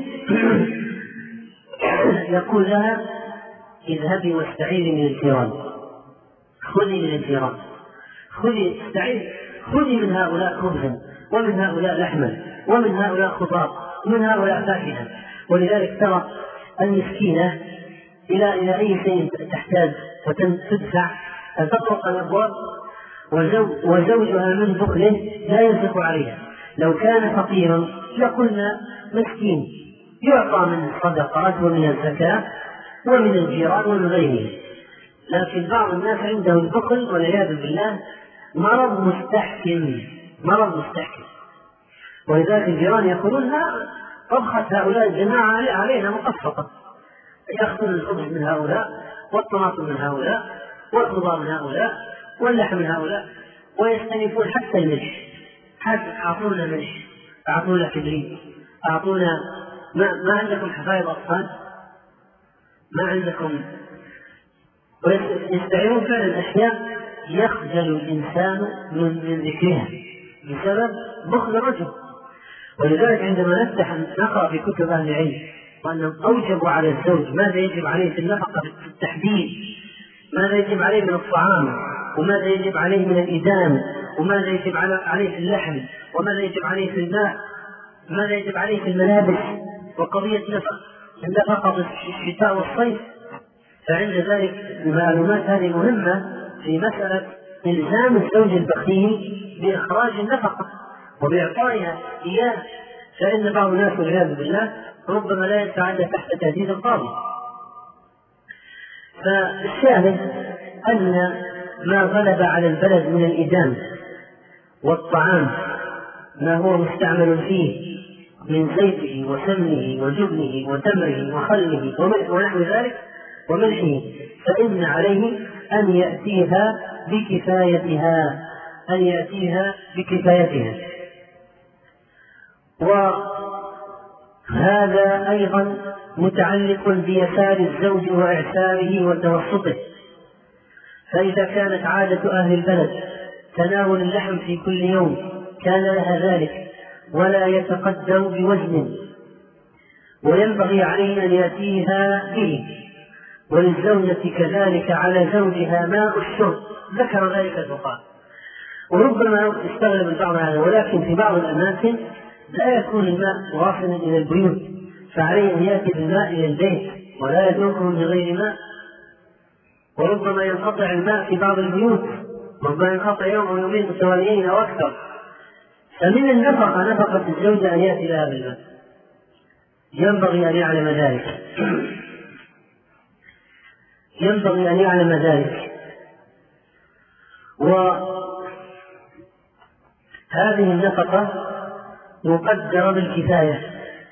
يقول لها اذهبي واستعيري من الجيران، خذي من الجيران، خذي استعيري خذي من هؤلاء خبزا ومن هؤلاء لحما ومن هؤلاء خضار ومن هؤلاء فاكهة. ولذلك ترى المسكينة إلى إلى أي شيء تحتاج وتدفع أن تطرق الأبواب، وزوجها من بخله لا ينفق عليها. لو كان فقيرا لقلنا مسكين يعطى من الصدقات ومن الزكاة ومن الجيران ومن غيره، لكن بعض الناس عنده البخل والعياذ بالله مرض مستحكم مرض مستحكم. ولذلك الجيران يقولون طبخة هؤلاء الجماعة علينا مقصفة، يأخذون الخبز من هؤلاء والطماطم من هؤلاء والخضار من هؤلاء واللحم من هؤلاء، ويستنفون حتى الملح، حتى أعطونا ملح، أعطونا كبريت، أعطونا ما, ما عندكم حفايظ أطفال؟ ما عندكم؟ ويستعيرون فعلا أشياء يخجل الإنسان من, من ذكرها بسبب بخل الرجل. ولذلك عندما نفتح نقرأ في كتب أهل العلم وأنهم أوجبوا على الزوج ماذا يجب عليه في النفقة بالتحديد، ماذا يجب عليه من الطعام، وماذا يجب عليه من الإدام، وماذا يجب عليه في اللحم، وماذا يجب عليه في الماء، ماذا يجب عليه في الملابس، وقضية النفقة في الشتاء والصيف. فعند ذلك المعلومات هذه مهمة في مسألة إلزام الزوج البخيل بإخراج النفقة وبإعطائها إياه، فإن بعض الناس والعياذ بالله ربما لا يتعدى تحت تهديد القاضي. فالشاهد أن ما غلب على البلد من الإدام والطعام ما هو مستعمل فيه من زيته وسمنه وجبنه وتمره وخله ونحو ذلك وملحه، فإن عليه أن يأتيها بكفايتها أن يأتيها بكفايتها. وهذا أيضا متعلق بيسار الزوج وإعساره وتوسطه. فإذا كانت عادة أهل البلد تناول اللحم في كل يوم كان لها ذلك ولا يتقدر بوزن، وينبغي عليه أن يأتيها به، وللزوجة كذلك على زوجها ماء الشرب، ذكر ذلك الفقهاء. وربما يستغرب البعض هذا، ولكن في بعض الأماكن لا يكون الماء واصلا إلى البيوت، فعليه أن يأتي بالماء إلى البيت ولا يتركه من غير ماء. وربما ينقطع الماء في بعض البيوت، ربما ينقطع يوم أو يومين متواليين أو أكثر. فمن النفقة نفقة الزوجة أن يأتي لها بالماء، ينبغي أن يعلم ذلك ينبغي أن يعلم ذلك وهذه النفقة مقدرة بالكفاية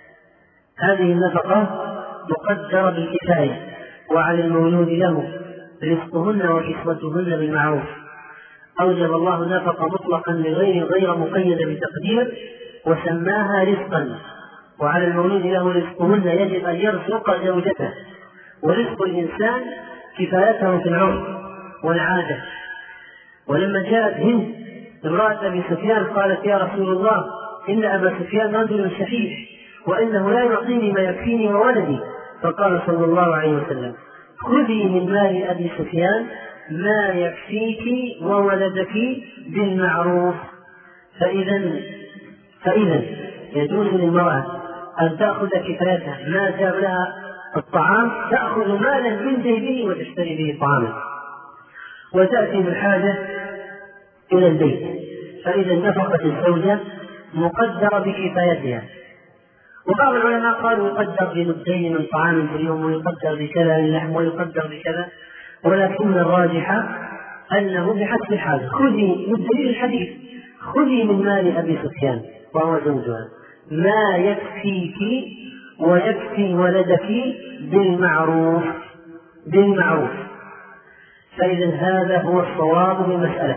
هذه النفقة مقدرة بالكفاية وعلى المولود له رزقهن وكسوتهن بالمعروف. أوجب الله نفقة مطلقا لغير غير مقيدة بتقدير وسماها رزقا، وعلى المولود له رزقهن يجب أن يرزق زوجته، ورزق الإنسان كفايته في العرف والعادة. ولما جاءت هند امرأة أبي سفيان قالت يا رسول الله إن أبا سفيان رجل شحيح وإنه لا يعطيني ما يكفيني وولدي، فقال صلى الله عليه وسلم خذي من مال أبي سفيان ما يكفيك وولدك بالمعروف. فإذا فإذا يجوز للمرأة أن تأخذ كفايتها، ما جاب لها الطعام تأخذ مالا من جيبه وتشتري به طعاما وتأتي بالحاجة إلى البيت. فإذا نفقة الزوجة مقدرة بكفايتها. وبعض العلماء قالوا يقدر بمدين من طعام في اليوم، ويقدر بكذا اللحم، ويقدر بكذا، ولكن الراجح أنه بحسب الحاجة. خذي بالدليل الحديث خذي من مال أبي سفيان وهو زوجها ما يكفيك ويكفي ولدك بالمعروف بالمعروف فإذا هذا هو الصواب في المسألة.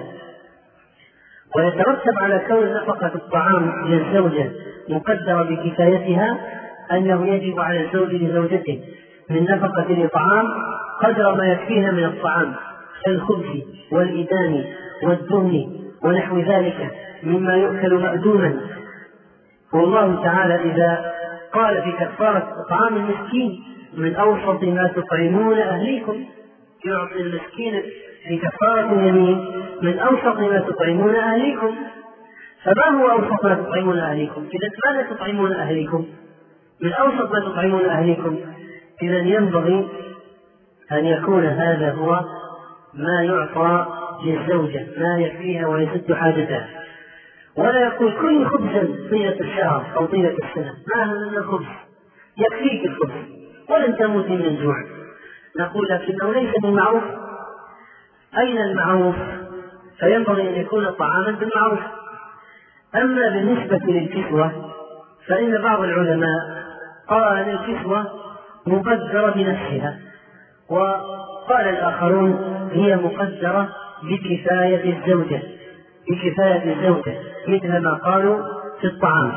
ويترتب على كون نفقة الطعام للزوجة مقدرة بكفايتها أنه يجب على الزوج لزوجته من نفقة الإطعام قدر ما يكفيها من الطعام كالخبز والإدام والدهن ونحو ذلك مما يؤكل مأدوما. والله تعالى إذا قال في كفارة طعام المسكين من أوسط ما تطعمون أهليكم، يعطي المسكين في كفارة اليمين من أوسط ما تطعمون أهليكم. فما هو أوسط ما تطعمون أهليكم؟ إذا ماذا تطعمون أهليكم؟ من أوسط ما تطعمون أهليكم. إذا ينبغي أن يكون هذا هو ما يعطى للزوجة ما يكفيها ويسد حاجتها، ولا يقول كل خبزا طيلة الشهر أو طيلة السنة، ما هذا من الخبز يكفيك الخبز ولن تموت من الجوع. نقول لكنه ليس بالمعروف. أين المعروف؟ فينبغي أن يكون طعاما بالمعروف. أما بالنسبة للكسوة فإن بعض العلماء قال أن الكسوة مقدرة بنفسها، وقال الآخرون هي مقدرة بكفاية الزوجة بكفاية الزوجة مثل ما قالوا في الطعام.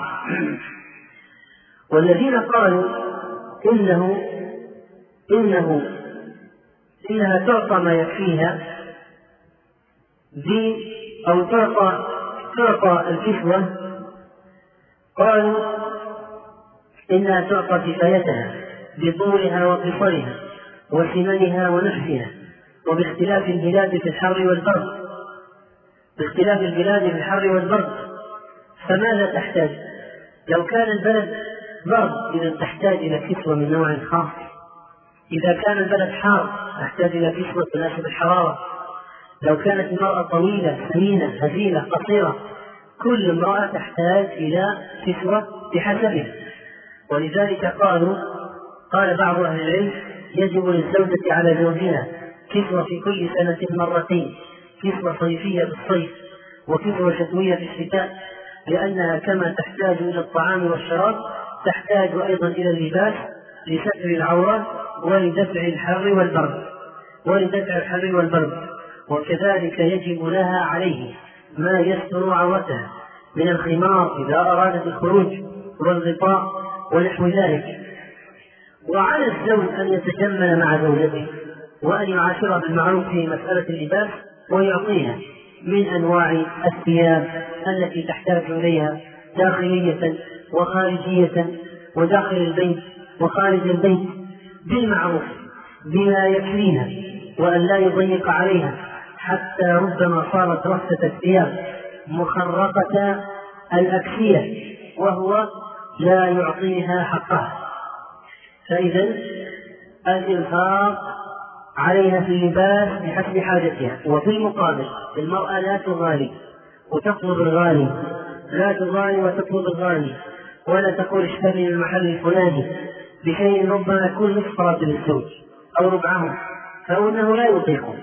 والذين قالوا إنه إنه إنها تعطى ما يكفيها أو تعطى تعطى الكسوة، قالوا إنها تعطى كفايتها بطولها وقصرها وسمنها ونفسها، وباختلاف البلاد في الحر والبرد باختلاف البلاد في الحر والبرد فماذا تحتاج؟ لو كان البلد برد إذا تحتاج إلى كسوة من نوع خاص، إذا كان البلد حار تحتاج إلى كسوة تناسب الحرارة، لو كانت المرأة طويلة سمينة هزيلة قصيرة، كل امرأة تحتاج إلى كسوة بحسبها. ولذلك قالوا قال بعض أهل العلم يجب للزوجة على زوجها كسوة في كل سنة مرتين، كسوة صيفية بالصيف وكسوة شتوية في الشتاء، لأنها كما تحتاج إلى الطعام والشراب تحتاج أيضا إلى اللباس لستر العورة ولدفع الحر والبرد ولدفع الحر والبرد وكذلك يجب لها عليه ما يستر عورتها من الخمار إذا أرادت الخروج والغطاء ونحو ذلك. وعلى الزوج أن يتجمل مع زوجته وأن يعاشرها بالمعروف في مسألة اللباس ويعطيها من أنواع الثياب التي تحتاج إليها داخلية وخارجية وداخل البيت وخارج البيت بالمعروف بما يكفيها، وأن لا يضيق عليها حتى ربما صارت رفة الثياب مخرقة الأكسية وهو لا يعطيها حقها. فإذا الإنفاق عليها في اللباس بحسب حاجتها. وفي المقابل المرأة لا تغالي وتطلب الغالي لا تغالي وتطلب الغالي ولا تقول اشتري من المحل الفلاني بشيء ربما يكون نصف راتب الزوج أو ربعه فإنه لا يطيقه.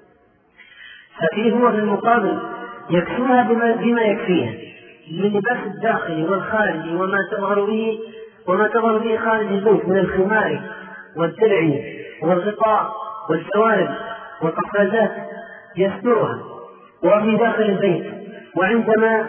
ففيه هو في المقابل يكسوها بما, بما يكفيها من لباس الداخلي والخارجي وما تظهر به وما تظهر به خارج البيت من الخمار والدرع والغطاء والجوارب والقفازات يسترها، وفي داخل البيت وعندما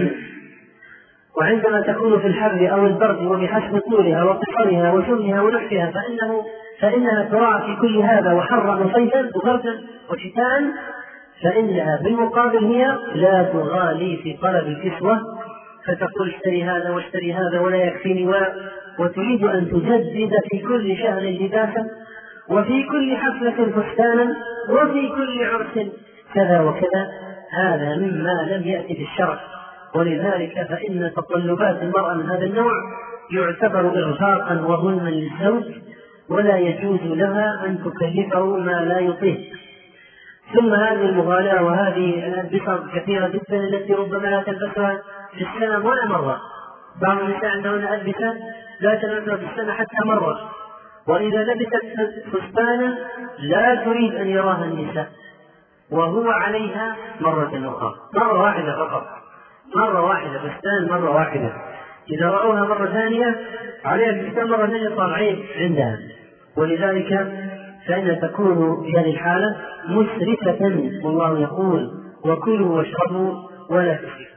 وعندما تكون في الحر أو البرد وبحسب طولها وقصرها وسمنها ونحفها فإنه فإنها تراعى في كل هذا وحرا وصيفا وبردا وشتاء، فإنها بالمقابل هي لا تغالي في طلب الكسوة فتقول اشتري هذا واشتري هذا ولا يكفيني و... وتريد أن تجدد في كل شهر لباسا وفي كل حفلة فستانا وفي كل عرس كذا وكذا. هذا مما لم يأتي بالشرع، ولذلك فإن تطلبات المرأة من هذا النوع يعتبر إرهاقا وظلما للزوج ولا يجوز لها أن تكلفه ما لا يطيق. ثم هذه المغالاة وهذه الألبسة كثيرة جدا التي ربما لا تلبسها في السنة ولا مرة. بعض النساء عندهن ألبسة لا تلبسها في السنة حتى مرة، وإذا لبست فستانا لا تريد أن يراها النساء وهو عليها مرة أخرى مرة واحدة فقط مرة واحدة فستان مرة واحدة. إذا رأوها مرة ثانية عليها الفستان مرة ثانية طالعين عندها، ولذلك فإن تكون في هذه الحالة مسرفة. والله يقول وكلوا واشربوا ولا تسرفوا.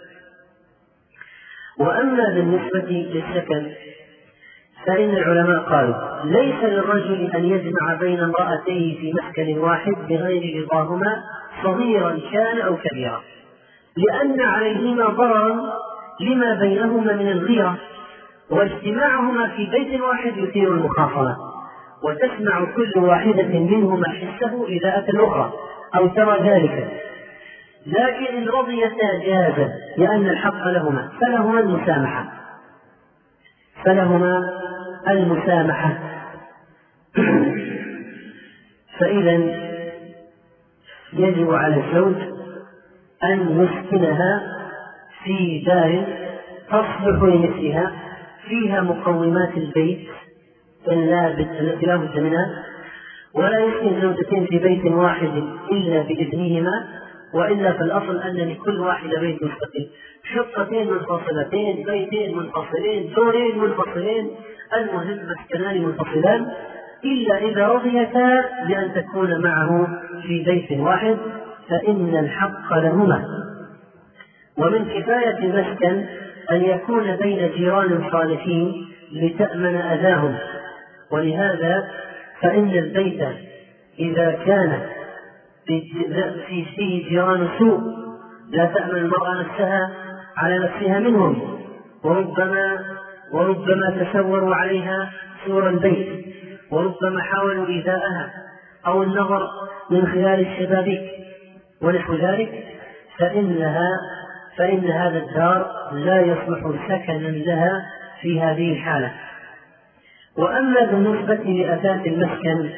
وأما بالنسبة للسكن فإن العلماء قالوا ليس للرجل أن يجمع بين امرأتيه في مسكن واحد بغير رضاهما صغيرا كان أو كبيرا، لأن عليهما ضررا لما بينهما من الغيرة، واجتماعهما في بيت واحد يثير المخاصمة وتسمع كل واحدة منهما حسه إذا أتى الأخرى أو ترى ذلك. لكن إن رضيتا جازا لأن الحق لهما فلهما المسامحة فلهما المسامحة فإذا يجب على الزوج أن يسكنها في دار تصلح لنفسها فيها مقومات البيت التي لا بد منها، ولا يسكن زوجتين في بيت واحد إلا بإذنهما، وإلا في الأصل أن لكل واحدة بيت مستقل، شقتين منفصلتين، بيتين منفصلين، دورين منفصلين، المهم مسكنان منفصلان، إلا إذا رضيتا بأن تكون معه في بيت واحد فإن الحق لهما. ومن كفاية المسكن أن يكون بين جيران صالحين لتأمن أذاهم، ولهذا فإن البيت إذا كان في فيه جيران سوء لا تأمن المرأة نفسها على نفسها منهم، وربما وربما تسوروا عليها سور البيت، وربما حاولوا إيذاءها أو النظر من خلال الشبابيك ونحو ذلك، فإنها فإن هذا الدار لا يصلح سكنا لها في هذه الحالة. وأما بالنسبة لأثاث المسكن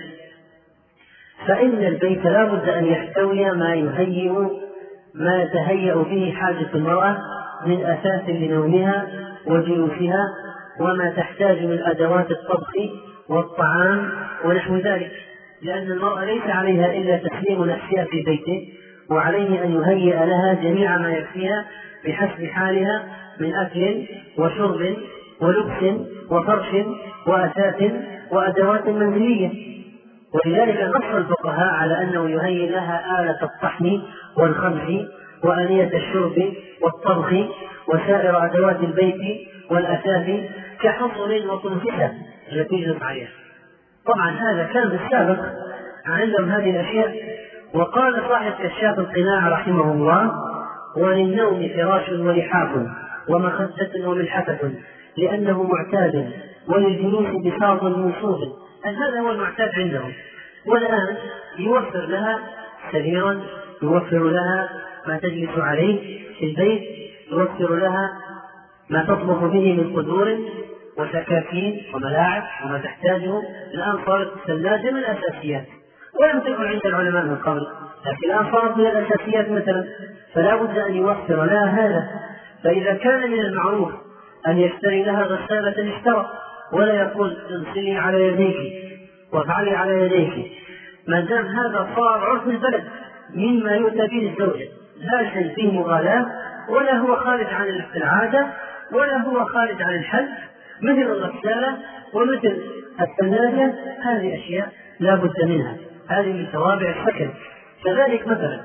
فإن البيت لا بد أن يحتوي ما يهيئ ما يتهيأ به حاجة المرأة من أثاث لنومها وجلوسها، وما تحتاج من أدوات الطبخ والطعام ونحو ذلك، لأن المرأة ليس عليها إلا تسليم نفسها في بيته، وعليه أن يهيئ لها جميع ما يكفيها بحسب حالها من أكل وشرب ولبس وفرش وأثاث وأدوات منزلية. ولذلك نص الفقهاء على أنه يهيئ لها آلة الطحن والخبز وآنية الشرب والطبخ وسائر أدوات البيت والأثاث كحصر وطنفسة التي يجلس عليها. طبعا هذا كان بالسابق عندهم هذه الأشياء. وقال صاحب كشاف القناع رحمه الله: وللنوم فراش ولحاف ومخدة وملحفة لأنه معتاد، وللجلوس بساط منصوب. هذا هو المعتاد عندهم. والآن يوفر لها سريرا، يوفر لها ما تجلس عليه في البيت، يوفر لها ما تطبخ به من قدور وسكاكين وملاعب وما تحتاجه. الآن صارت الثلاجة من الأساسيات، ولم تكن عند العلماء من قبل، لكن الآن صارت من الأساسيات مثلا، فلا بد أن يوفر لها هذا. فإذا كان من المعروف أن يشتري لها غسالة اشترى، ولا يقول اغسلي على يديك وافعلي على يديك، ما دام هذا صار عرف البلد مما يؤتى به الزوجة، لا شيء فيه مغالاة ولا هو خارج عن العادة ولا هو خارج عن الحد، مثل الغسالة ومثل الثلاجة، هذه أشياء لا بد منها، هذه من توابع السكن. كذلك مثلا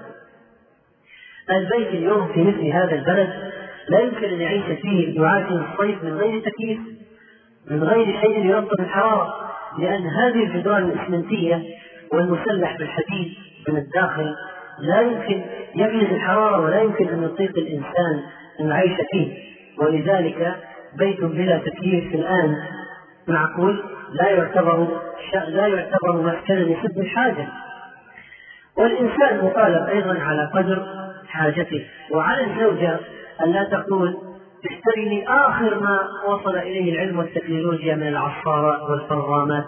البيت اليوم في مثل هذا البلد لا يمكن أن يعيش فيه يعاشر الصيف من غير تكييف، من غير شيء يرطب الحرارة، لأن هذه الجدران الإسمنتية والمسلح بالحديد من الداخل لا يمكن يفلت الحرارة ولا يمكن أن يطيق الإنسان أن يعيش فيه. ولذلك بيت بلا تكييف الآن معقول لا يعتبر لا يعتبر مسكنا لسد الحاجة. والإنسان مطالب أيضا على قدر حاجته، وعلى الزوجة أن لا تقول اشتري لي آخر ما وصل إليه العلم والتكنولوجيا من العصارات والفرامات،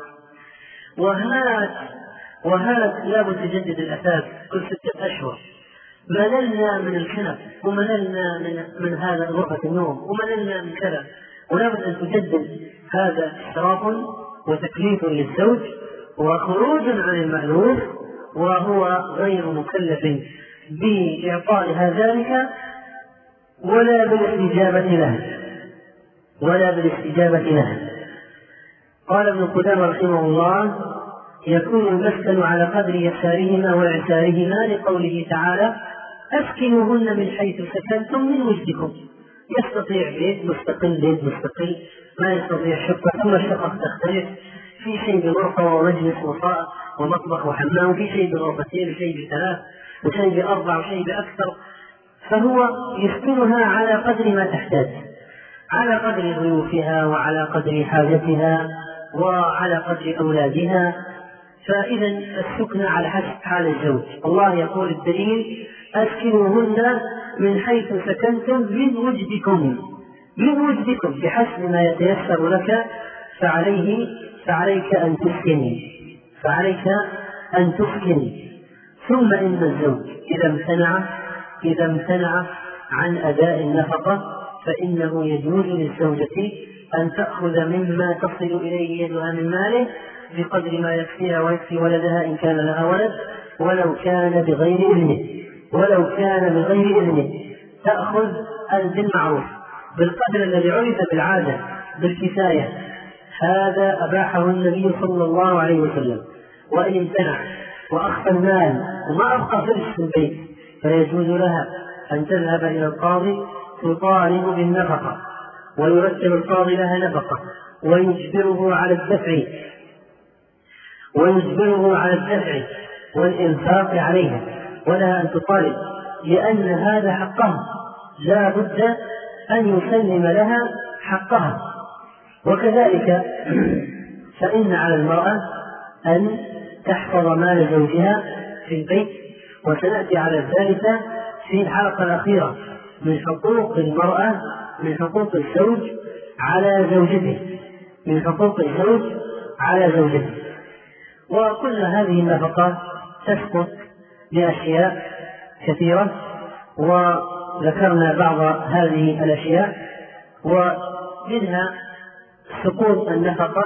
وهات وهات لابد تجدد الأثاث كل ستة أشهر. مللنا من الكنب ومللنا من, من هذا غرفة النوم ومللنا من كذا، ولابد أن تجدد. هذا إسراف وتكليف للزوج وخروج عن المألوف، وهو غير مكلف بإعطائها ذلك ولا بالاستجابة له ولا بالاستجابة له. قال ابن قدامة رحمه الله: يكون المسكن على قدر يسارهما وإعسارهما، لقوله تعالى: أسكنوهن من حيث سكنتم من وجدكم. يستطيع بيت مستقل بيت مستقل، ما يستطيع شقة، ثم الشقة تختلف، في شيء بغرفة ومجلس ومطبخ وحمام، وفي شيء بغرفتين وشيء بثلاث وشيء بأربع وشيء بأكثر، فهو يسكنها على قدر ما تحتاج، على قدر ضيوفها وعلى قدر حاجتها وعلى قدر أولادها. فإذا السكن على حسب حال الزوج. الله يقول الدليل: أسكنوهن من حيث سكنتم من وجدكم، من وجدكم بحسب ما يتيسر لك، فعليه فعليك أن تسكن فعليك أن تسكن ثم إن الزوج إذا امتنع إذا امتنع عن أداء النفقة فإنه يجوز للزوجة أن تأخذ مما تصل إليه يدها من ماله بقدر ما يكفيها ويكفي ولدها إن كان لها ولد، ولو كان بغير إذنه. ولو كان بغير إذنه، تأخذ بالمعروف بالقدر الذي عرف بالعادة بالكفاية. هذا أباحه النبي صلى الله عليه وسلم. وإن امتنع وأخفى المال وما أبقى فلس في البيت فيجوز لها أن تذهب إلى القاضي تطالب بالنفقة، ويرتب القاضي لها نفقة ويجبره على الدفع ويجبره على الدفع والإنفاق عليها، ولها أن تطالب، لأن هذا حقها، لا بد أن يسلم لها حقها. وكذلك فإن على المرأة أن تحفظ مال زوجها في البيت، وسنأتي على ذلك في الحلقة الأخيرة من حقوق المرأة، من حقوق الزوج على زوجته، من حقوق الزوج على زوجته. وكل هذه النفقات تسقط بأشياء كثيرة، وذكرنا بعض هذه الأشياء، ومنها سقوط النفقة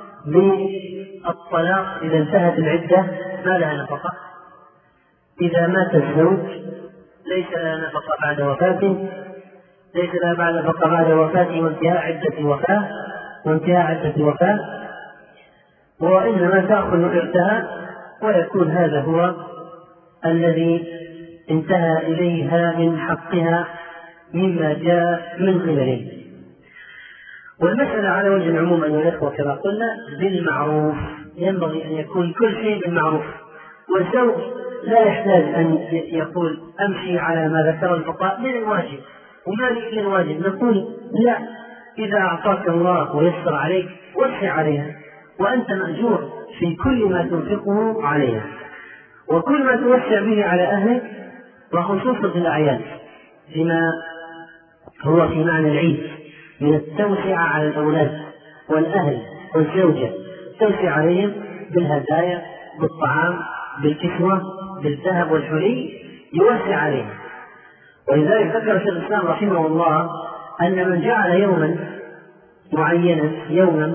بالطلاق إذا انتهت العدة ما لها نفقة. إذا مات الزوج ليس لها نفقة بعد وفاته، ليس لها بعد نفقة بعد وفاته وانتهاء عدة الوفاة وانتهاء عدة الوفاة وإنما تأخذ إرثها، ويكون هذا هو الذي انتهى إليها من حقها مما جاء من قبله. والمسألة على وجه العموم أيها الأخوة كما قلنا بالمعروف، ينبغي أن يكون كل شيء بالمعروف. والزوج لا يحتاج أن يقول أمشي على ما ذكر الفقهاء من الواجب وما لي من الواجب، نقول لا، إذا أعطاك الله ويسر عليك وسع عليها، وأنت مأجور في كل ما تنفقه عليها، وكل ما توسع به على أهلك، وخصوصا في الأعياد بما هو في معنى العيد من التوسعة على الأولاد والأهل والزوجة، توسع عليهم بالهدايا بالطعام بالكسوة بالذهب والحلي، يوسع عليهم. ولذلك ذكر شيخ الإسلام رحمه الله أن من جعل يوما معينا يوما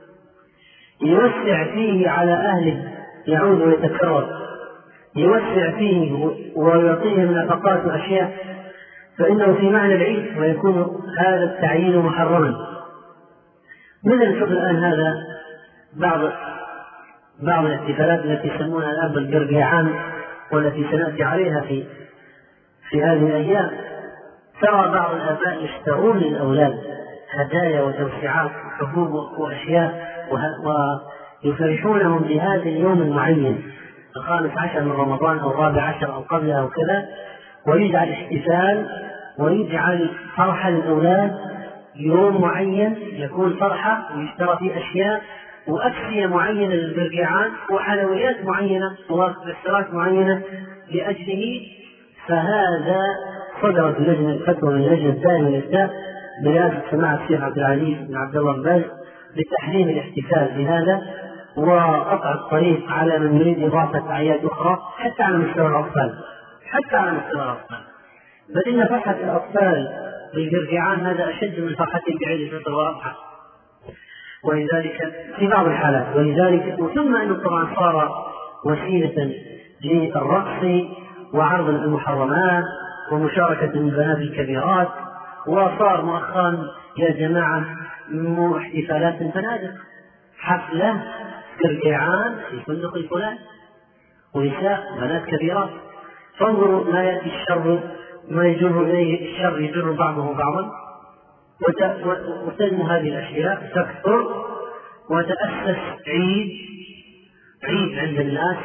يوسع فيه على أهله يعود ويتكرر، يوسع فيه ويعطيهم نفقات وأشياء، فإنه في معنى العيد ويكون هذا التعيين محرما. مثل نشوف الآن هذا بعض بعض الاحتفالات التي يسمونها الآن بالقرقيعان والتي سنأتي عليها في في هذه الأيام، ترى بعض الآباء يشترون للأولاد هدايا وتوسعات وحبوب وأشياء ويفرحونهم بهذا اليوم المعين الخامس عشر من رمضان أو الرابع عشر أو قبله أو كذا، ويجعل احتفال ويجعل فرحة للأولاد، يوم معين يكون فرحة ويشترى فيه أشياء وأكسية معينة للبرقيعان وحلويات معينة ومكسرات معينة لأجله. فهذا صدرت لجنة الفتوى من اللجنة الدائمة للإفتاء برئاسة سماحة الشيخ عبد العزيز بن عبد الله بن باز بتحريم الاحتفال بهذا وقطع الطريق على من يريد إضافة أعياد أخرى حتى على مستوى الأطفال، حتى على مستوى الأطفال، بل إن فرحة الأطفال بالبرقيعان هذا أشد من فرحتهم بعيد الفطر والأضحى. ولذلك في بعض الحالات، ولذلك ثم أنه طبعا صار وسيلة للرقص وعرض المحرمات ومشاركة البنات الكبيرات، وصار مؤخرا يا جماعة مو احتفالات الفنادق، حفلة برقيعان في فندق الفلان ونساء بنات كبيرات. فانظروا ما يأتي الشر ما يجر إليه الشر يجر بعضه بعضا، وتنمو هذه الأشياء تكثر وتأسس عيد عيد عند الناس،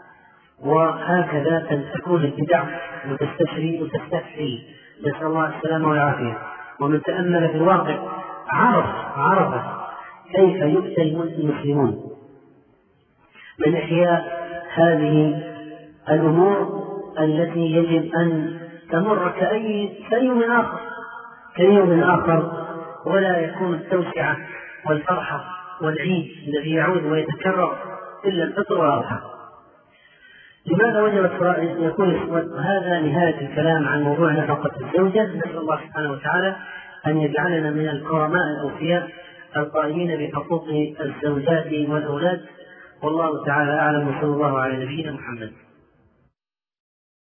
وهكذا تكون البدع وتستشري وتستفحي، نسأل الله السلامة والعافية. ومن تأمل في الواقع عرف عرف كيف يؤتى المسلمون من إحياء هذه الأمور التي يجب أن تمر كأي يوم آخر كيوم آخر، ولا يكون التوسعة والفرحة والعيد الذي يعود ويتكرر إلا الفطر والأضحى. لماذا وجب يكون هذا نهاية الكلام عن موضوع نفقة الزوجة؟ نسأل الله سبحانه وتعالى أن يجعلنا من الكرماء الأوفياء القائمين بحقوق الزوجات والأولاد، والله تعالى أعلم، وصلى الله على نبينا محمد.